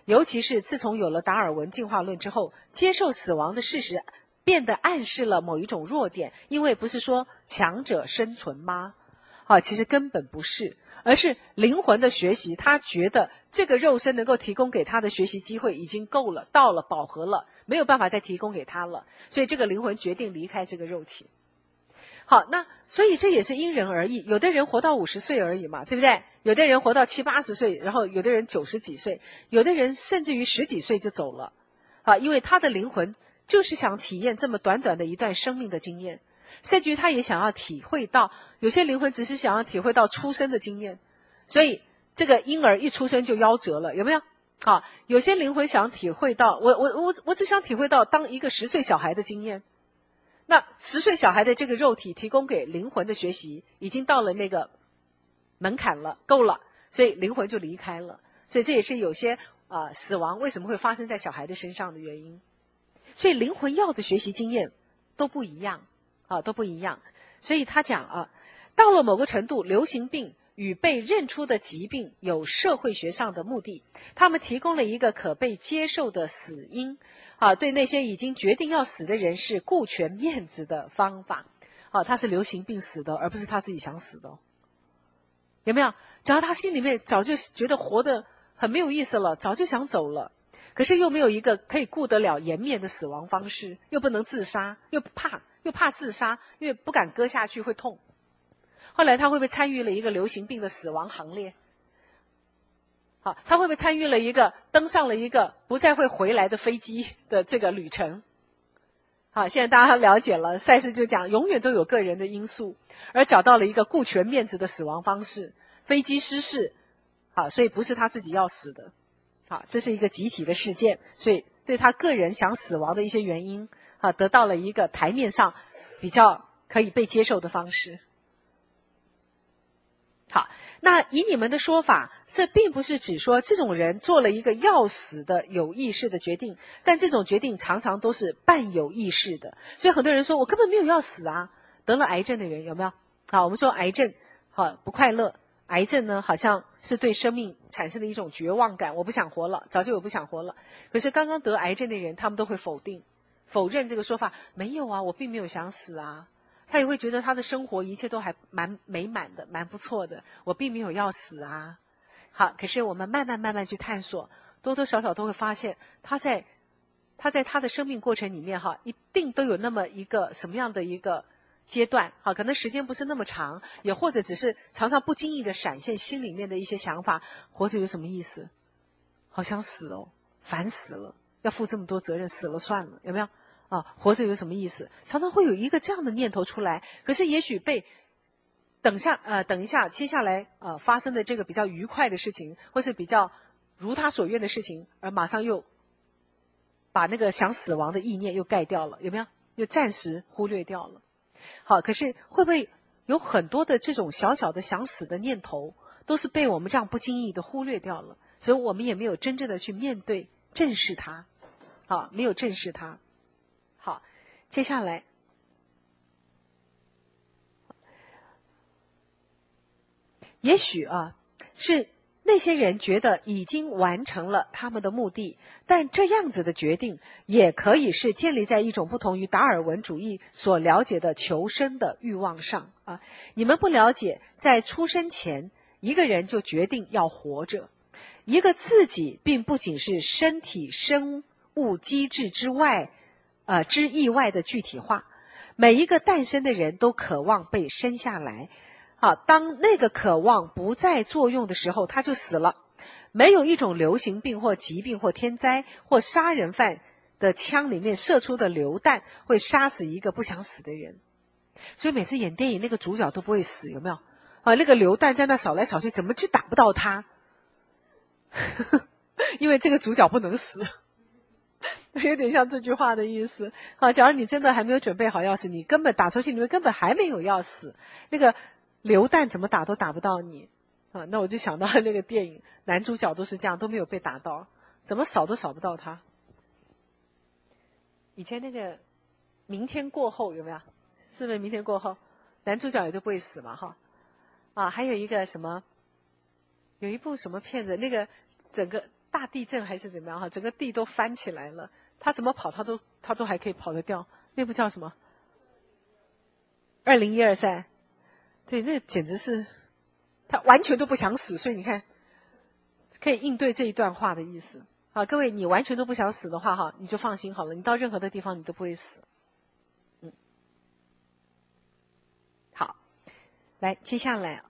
尤其是自从有了达尔文进化论之后，接受死亡的事实变得暗示了某一种弱点，因为不是说强者生存吗？啊，其实根本不是，而是灵魂的学习，他觉得这个肉身能够提供给他的学习机会已经够了，到了饱和了，没有办法再提供给他了，所以这个灵魂决定离开这个肉体。好，那所以这也是因人而异，有的人活到五十岁而已嘛，对不对？有的人活到七八十岁，然后有的人九十几岁，有的人甚至于十几岁就走了啊，因为他的灵魂就是想体验这么短短的一段生命的经验，甚至于他也想要体会到，有些灵魂只是想要体会到出生的经验，所以这个婴儿一出生就夭折了，有没有？好，有些灵魂想体会到，我我我我只想体会到当一个十岁小孩的经验。那十岁小孩的这个肉体提供给灵魂的学习已经到了那个门槛了，够了，所以灵魂就离开了。所以这也是有些啊、呃、死亡为什么会发生在小孩的身上的原因。所以灵魂要的学习经验都不一样啊，都不一样。所以他讲啊，到了某个程度，流行病与被认出的疾病有社会学上的目的，他们提供了一个可被接受的死因啊，对那些已经决定要死的人是顾全面子的方法啊，他是流行病死的，而不是他自己想死的，有没有？只要他心里面早就觉得活得很没有意思了，早就想走了，可是又没有一个可以顾得了颜面的死亡方式，又不能自杀，又怕又怕自杀，因为不敢割下去会痛。后来他会不会参与了一个流行病的死亡行列？好，他会不会参与了一个登上了一个不再会回来的飞机的这个旅程？好，现在大家了解了，赛斯就讲永远都有个人的因素，而找到了一个顾全面子的死亡方式，飞机失事，好，所以不是他自己要死的，好，这是一个集体的事件，所以对他个人想死亡的一些原因，啊，得到了一个台面上比较可以被接受的方式。好，那以你们的说法，这并不是指说这种人做了一个要死的有意识的决定，但这种决定常常都是半有意识的，所以很多人说我根本没有要死啊。得了癌症的人有没有？好，我们说癌症好不快乐，癌症呢好像是对生命产生的一种绝望感，我不想活了，早就有不想活了。可是刚刚得癌症的人，他们都会否定否认这个说法，没有啊，我并没有想死啊。他也会觉得他的生活一切都还蛮美满的，蛮不错的，我并没有要死啊。好，可是我们慢慢慢慢去探索，多多少少都会发现他在他在他的生命过程里面哈，一定都有那么一个什么样的一个阶段，好，可能时间不是那么长，也或者只是常常不经意的闪现心里面的一些想法，活着有什么意思？好想死哦，烦死了，要负这么多责任，死了算了，有没有？啊，活着有什么意思？常常会有一个这样的念头出来，可是也许被等下呃等一下接下来呃发生的这个比较愉快的事情，或是比较如他所愿的事情，而马上又把那个想死亡的意念又盖掉了，有没有？又暂时忽略掉了。好，可是会不会有很多的这种小小的想死的念头，都是被我们这样不经意的忽略掉了，所以我们也没有真正的去面对正视它，好，没有正视它。好，接下来也许啊是那些人觉得已经完成了他们的目的，但这样子的决定也可以是建立在一种不同于达尔文主义所了解的求生的欲望上啊。你们不了解，在出生前一个人就决定要活着，一个自己并不仅是身体生物机制之外呃之意外的具体化，每一个诞生的人都渴望被生下来。好，当那个渴望不再作用的时候，他就死了。没有一种流行病或疾病或天灾或杀人犯的枪里面射出的榴弹会杀死一个不想死的人。所以每次演电影那个主角都不会死，有没有？啊，那个榴弹在那扫来扫去，怎么就打不到他？因为这个主角不能死。有点像这句话的意思。好，假如你真的还没有准备好要死，你根本打出去，你们根本还没有要死，那个榴弹怎么打都打不到你啊！那我就想到那个电影，男主角都是这样，都没有被打到，怎么扫都扫不到他。以前那个明天过后有没有？是不是明天过后男主角也都不会死嘛？哈啊，还有一个什么，有一部什么片子，那个整个大地震还是怎么样哈，整个地都翻起来了，他怎么跑他都他都还可以跑得掉。那部叫什么？二零一二赛，对，那简直是他完全都不想死，所以你看可以应对这一段话的意思。好，各位，你完全都不想死的话哈，你就放心好了，你到任何的地方你都不会死。嗯，好，来接下来。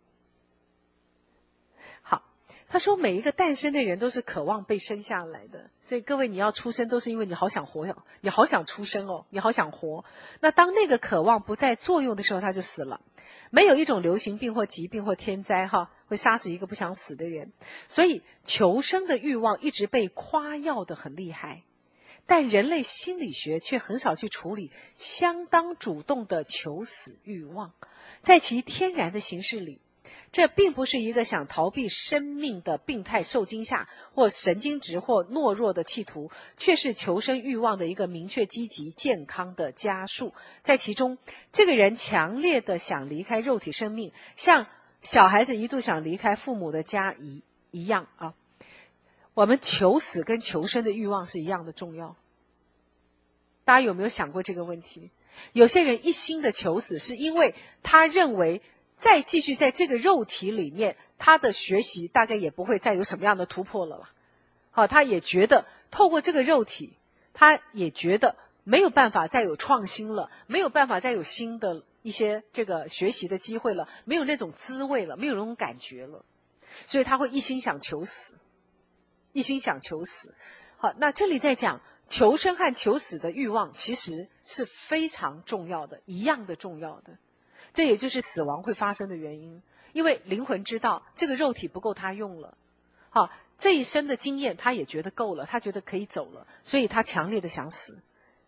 他说每一个诞生的人都是渴望被生下来的，所以各位你要出生都是因为你好想活，你好想出生哦，你好想活。那当那个渴望不再作用的时候，他就死了。没有一种流行病或疾病或天灾哈会杀死一个不想死的人，所以求生的欲望一直被夸耀的很厉害，但人类心理学却很少去处理相当主动的求死欲望，在其天然的形式里。这并不是一个想逃避生命的病态受惊吓或神经质或懦弱的企图，却是求生欲望的一个明确积极健康的加速。在其中，这个人强烈的想离开肉体生命，像小孩子一度想离开父母的家一一样啊。我们求死跟求生的欲望是一样的重要。大家有没有想过这个问题？有些人一心的求死，是因为他认为再继续在这个肉体里面，他的学习大概也不会再有什么样的突破了啦。好，他也觉得透过这个肉体，他也觉得没有办法再有创新了，没有办法再有新的一些这个学习的机会了，没有那种滋味了，没有那种感觉了，所以他会一心想求死，一心想求死。好，那这里在讲求生和求死的欲望其实是非常重要的，一样的重要的。这也就是死亡会发生的原因，因为灵魂知道这个肉体不够他用了，好，这一生的经验他也觉得够了，他觉得可以走了，所以他强烈的想死。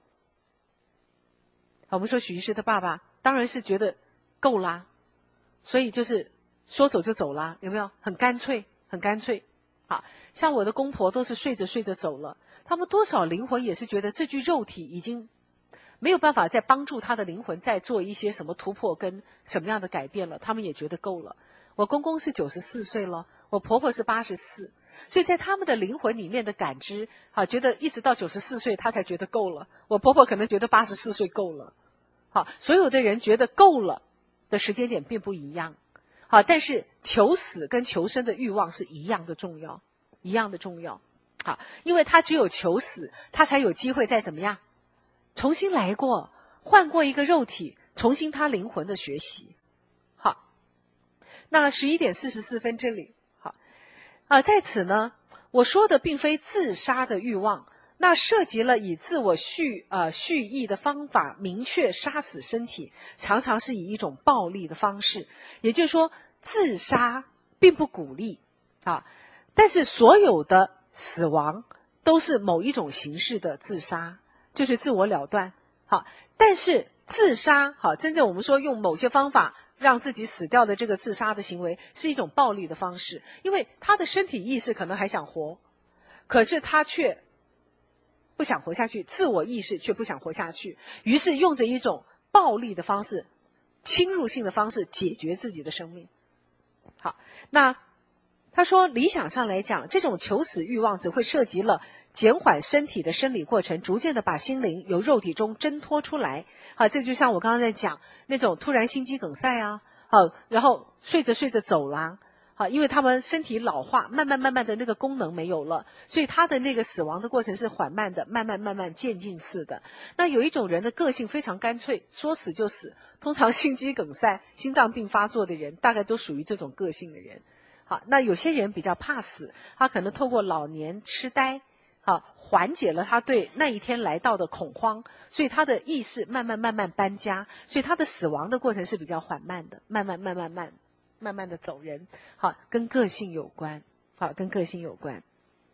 我们说许医师的爸爸当然是觉得够啦，所以就是说走就走啦，有没有？很干脆，很干脆。好，像我的公婆都是睡着睡着走了，他们多少灵魂也是觉得这具肉体已经没有办法再帮助他的灵魂再做一些什么突破跟什么样的改变了，他们也觉得够了。我公公是九十四岁了，我婆婆是八十四，所以在他们的灵魂里面的感知啊，觉得一直到九十四岁他才觉得够了，我婆婆可能觉得八十四岁够了。好，所有的人觉得够了的时间点并不一样。好，但是求死跟求生的欲望是一样的重要，一样的重要。好，因为他只有求死，他才有机会再怎么样重新来过，换过一个肉体，重新他灵魂的学习。好，那十一点四十四分这里，好啊，在此呢，我说的并非自杀的欲望，那涉及了以自我蓄呃蓄意的方法明确杀死身体，常常是以一种暴力的方式，也就是说，自杀并不鼓励啊，但是所有的死亡都是某一种形式的自杀。就是自我了断，好，但是自杀，好，真正我们说用某些方法让自己死掉的这个自杀的行为是一种暴力的方式，因为他的身体意识可能还想活，可是他却不想活下去，自我意识却不想活下去，于是用着一种暴力的方式，侵入性的方式解决自己的生命。好，那他说理想上来讲，这种求死欲望只会涉及了减缓身体的生理过程，逐渐的把心灵由肉体中挣脱出来。好，这就像我刚刚在讲那种突然心肌梗塞啊，好，然后睡着睡着走啦，好，因为他们身体老化，慢慢慢慢的那个功能没有了，所以他的那个死亡的过程是缓慢的，慢慢慢慢渐进式的。那有一种人的个性非常干脆，说死就死，通常心肌梗塞、心脏病发作的人，大概都属于这种个性的人。好，那有些人比较怕死，他可能透过老年痴呆，好，缓解了他对那一天来到的恐慌，所以他的意识慢慢慢慢搬家，所以他的死亡的过程是比较缓慢的，慢慢慢慢慢慢慢的走人。好，跟个性有关，好，跟个性有关。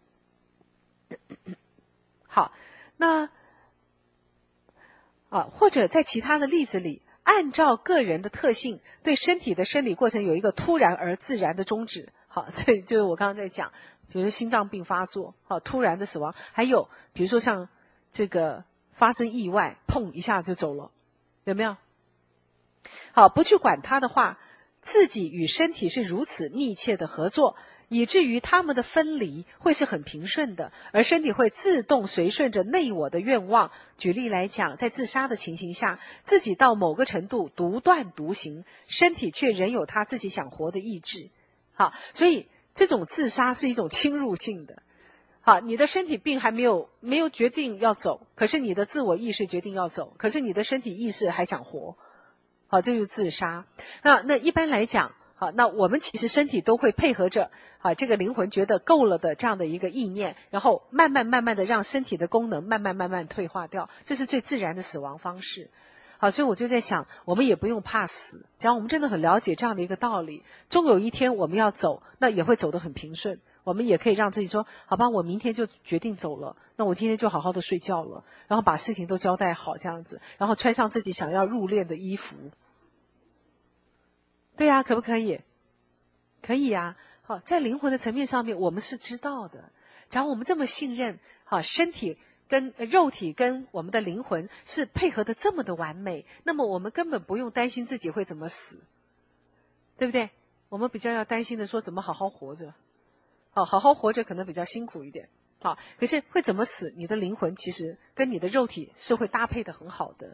好，那啊，或者在其他的例子里，按照个人的特性，对身体的生理过程有一个突然而自然的终止。好，所以就是我刚刚在讲，比如心脏病发作，好，突然的死亡，还有比如说像这个发生意外，砰一下就走了，有没有？好，不去管它的话， 自己与身体是如此密切的合作，以至于他们的分离会是很平顺的，而身体会自动随顺着内我的愿望。举例来讲，在自杀的情形下，自己到某个程度独断独行，身体却仍有他自己想活的意志。好，所以这种自杀是一种侵入性的。好，你的身体并还没有没有决定要走，可是你的自我意识决定要走，可是你的身体意识还想活。好，这就是自杀。那那一般来讲，好，那我们其实身体都会配合着啊，这个灵魂觉得够了的这样的一个意念，然后慢慢慢慢的让身体的功能慢慢慢慢退化掉，这是最自然的死亡方式。好，所以我就在想，我们也不用怕死，只要我们真的很了解这样的一个道理，终有一天我们要走，那也会走得很平顺。我们也可以让自己说，好吧，我明天就决定走了，那我今天就好好的睡觉了，然后把事情都交代好这样子，然后穿上自己想要入殓的衣服。对呀，可不可以？可以呀。好，在灵魂的层面上面，我们是知道的。假如我们这么信任，好，身体跟肉体跟我们的灵魂是配合的这么的完美，那么我们根本不用担心自己会怎么死，对不对？我们比较要担心的说怎么好好活着。好，好好活着可能比较辛苦一点。好，可是会怎么死，你的灵魂其实跟你的肉体是会搭配的很好的。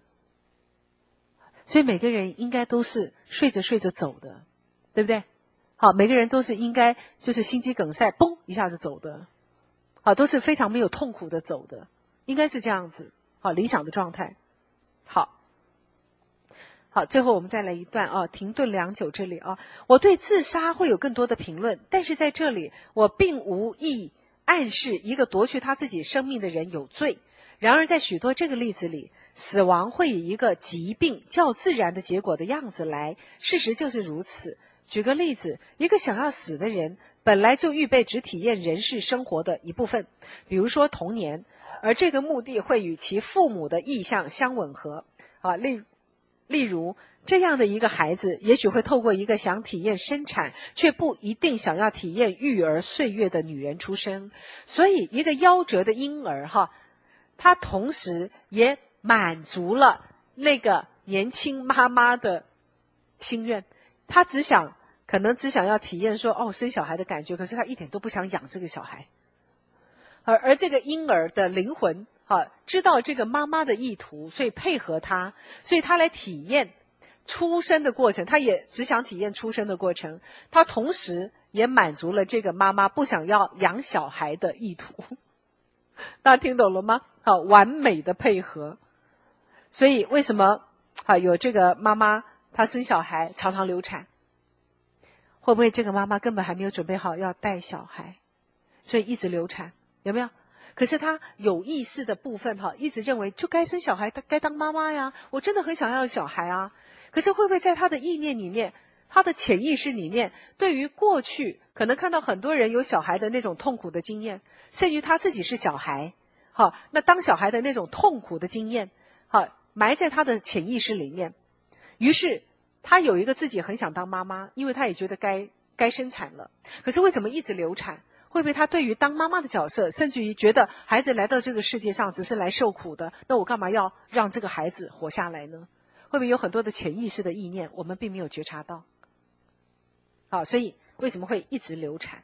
所以每个人应该都是睡着睡着走的，对不对？好，每个人都是应该就是心肌梗塞嘣一下子走的，好，都是非常没有痛苦的走的，应该是这样子，好，理想的状态。好，好，最后我们再来一段啊，停顿良久这里啊，我对自杀会有更多的评论，但是在这里我并无意暗示一个夺去他自己生命的人有罪。然而在许多这个例子里，死亡会以一个疾病较自然的结果的样子来，事实就是如此。举个例子，一个想要死的人本来就预备只体验人世生活的一部分，比如说童年，而这个目的会与其父母的意向相吻合啊。例例如这样的一个孩子，也许会透过一个想体验生产却不一定想要体验育儿岁月的女人出生。所以一个夭折的婴儿哈，他同时也满足了那个年轻妈妈的心愿，他只想可能只想要体验说哦生小孩的感觉，可是他一点都不想养这个小孩。而而这个婴儿的灵魂啊，知道这个妈妈的意图，所以配合他，所以他来体验出生的过程，他也只想体验出生的过程，他同时也满足了这个妈妈不想要养小孩的意图。大家听懂了吗？好，完美的配合。所以为什么啊有这个妈妈她生小孩常常流产？会不会这个妈妈根本还没有准备好要带小孩，所以一直流产？有没有？可是她有意识的部分哈，一直认为就该生小孩，该当妈妈呀，我真的很想要小孩啊。可是会不会在她的意念里面，她的潜意识里面，对于过去可能看到很多人有小孩的那种痛苦的经验，甚至于她自己是小孩，好，那当小孩的那种痛苦的经验，好，埋在她的潜意识里面。于是她有一个自己很想当妈妈，因为她也觉得该该生产了。可是为什么一直流产？会不会她对于当妈妈的角色，甚至于觉得孩子来到这个世界上只是来受苦的，那我干嘛要让这个孩子活下来呢？会不会有很多的潜意识的意念我们并没有觉察到？好，所以为什么会一直流产？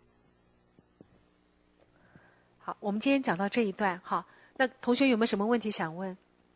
好，我们今天讲到这一段哈，那同学有没有什么问题想问？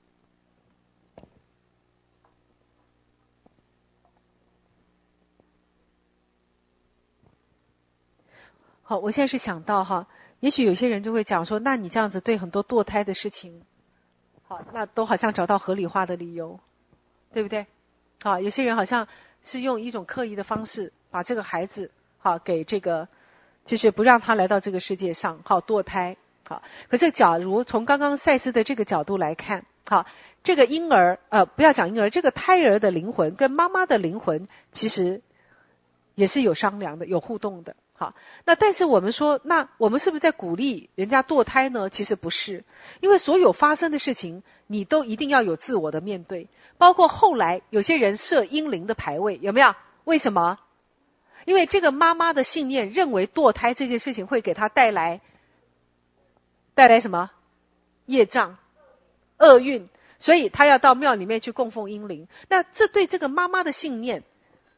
好，我现在是想到哈，也许有些人就会讲说，那你这样子对很多堕胎的事情，好，那都好像找到合理化的理由，对不对？好，有些人好像是用一种刻意的方式把这个孩子好给这个，就是不让他来到这个世界上，好堕胎。好，可是假如从刚刚赛斯的这个角度来看，好，这个婴儿呃不要讲婴儿，这个胎儿的灵魂跟妈妈的灵魂其实也是有商量的，有互动的。好，那但是我们说，那我们是不是在鼓励人家堕胎呢？其实不是，因为所有发生的事情，你都一定要有自我的面对。包括后来有些人设婴灵的牌位，有没有？为什么？因为这个妈妈的信念认为堕胎这件事情会给她带来带来什么？业障、厄运，所以她要到庙里面去供奉婴灵。那这对这个妈妈的信念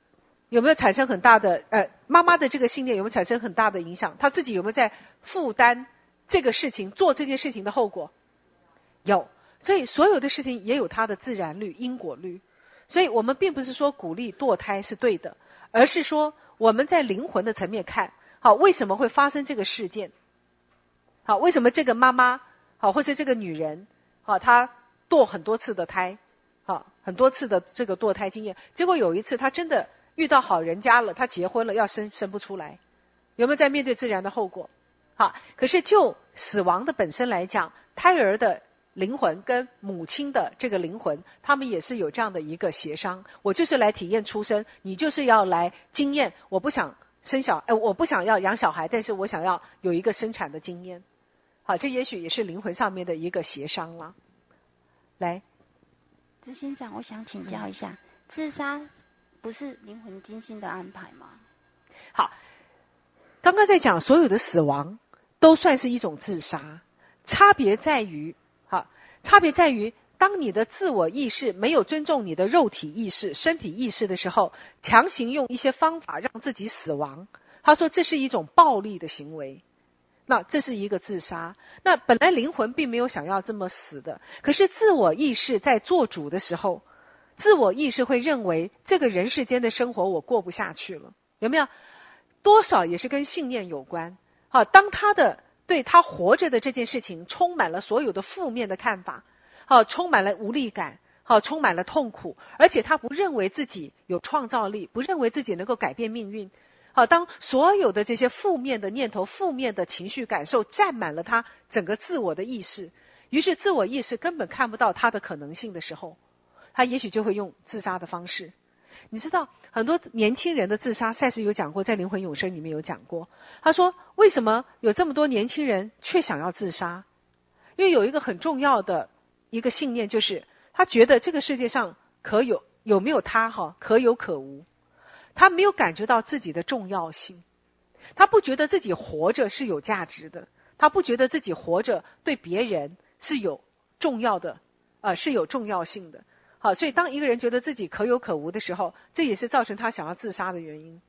有没有产生很大的呃妈妈的这个信念有没有产生很大的影响？他自己有没有在负担这个事情做这件事情的后果？有，所以所有的事情也有它的自然律、因果律。所以我们并不是说鼓励堕胎是对的，而是说我们在灵魂的层面看，好，为什么会发生这个事件？好，为什么这个妈妈好，或者这个女人好，她堕很多次的胎，好，很多次的这个堕胎经验，结果有一次她真的遇到好人家了，她结婚了，要生生不出来，有没有在面对自然的后果？好，可是就死亡的本身来讲，胎儿的灵魂跟母亲的这个灵魂，他们也是有这样的一个协商。我就是来体验出生，你就是要来经验，我不想生小，呃，我不想要养小孩，但是我想要有一个生产的经验。好，这也许也是灵魂上面的一个协商了。来， 执行长，我想请教一下，嗯、自杀不是灵魂精心的安排吗？ 好，刚刚在讲所有的死亡都算是一种自杀，差别在于，好，差别在于，当你的自我意识没有尊重你的肉体意识、身体意识的时候，强行用一些方法让自己死亡，他说这是一种暴力的行为。那这是一个自杀，那本来灵魂并没有想要这么死的，可是自我意识在做主的时候，自我意识会认为这个人世间的生活我过不下去了，有没有？多少也是跟信念有关。好，当他的对他活着的这件事情充满了所有的负面的看法，好，充满了无力感，好，充满了痛苦，而且他不认为自己有创造力，不认为自己能够改变命运。好，当所有的这些负面的念头、负面的情绪感受占满了他整个自我的意识，于是自我意识根本看不到他的可能性的时候，他也许就会用自杀的方式。你知道很多年轻人的自杀，赛斯有讲过，在灵魂永生里面有讲过，他说为什么有这么多年轻人却想要自杀？因为有一个很重要的一个信念，就是他觉得这个世界上可有有没有他哈，可有可无。他没有感觉到自己的重要性，他不觉得自己活着是有价值的，他不觉得自己活着对别人是有重要的，呃，是有重要性的。好，所以当一个人觉得自己可有可无的时候，这也是造成他想要自杀的原因。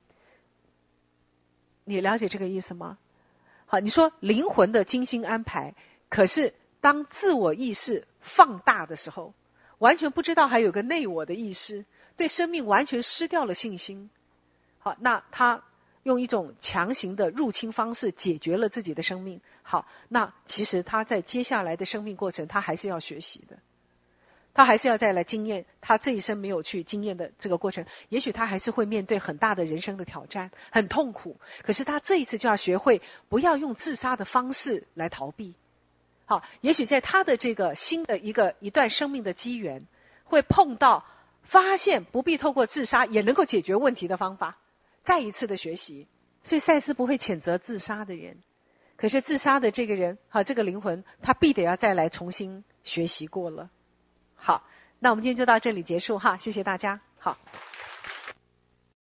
你了解这个意思吗？好，你说灵魂的精心安排，可是当自我意识放大的时候，完全不知道还有个内我的意识，对生命完全失掉了信心。好，那他用一种强行的入侵方式解决了自己的生命。好，那其实他在接下来的生命过程，他还是要学习的，他还是要再来经验他这一生没有去经验的这个过程。也许他还是会面对很大的人生的挑战，很痛苦，可是他这一次就要学会不要用自杀的方式来逃避。好，也许在他的这个新的一个一段生命的机缘，会碰到发现不必透过自杀也能够解决问题的方法，再一次的学习。所以赛斯不会谴责自杀的人，可是自杀的这个人，好，这个灵魂他必得要再来重新学习过了。好，那我们今天就到这里结束哈，谢谢大家。好。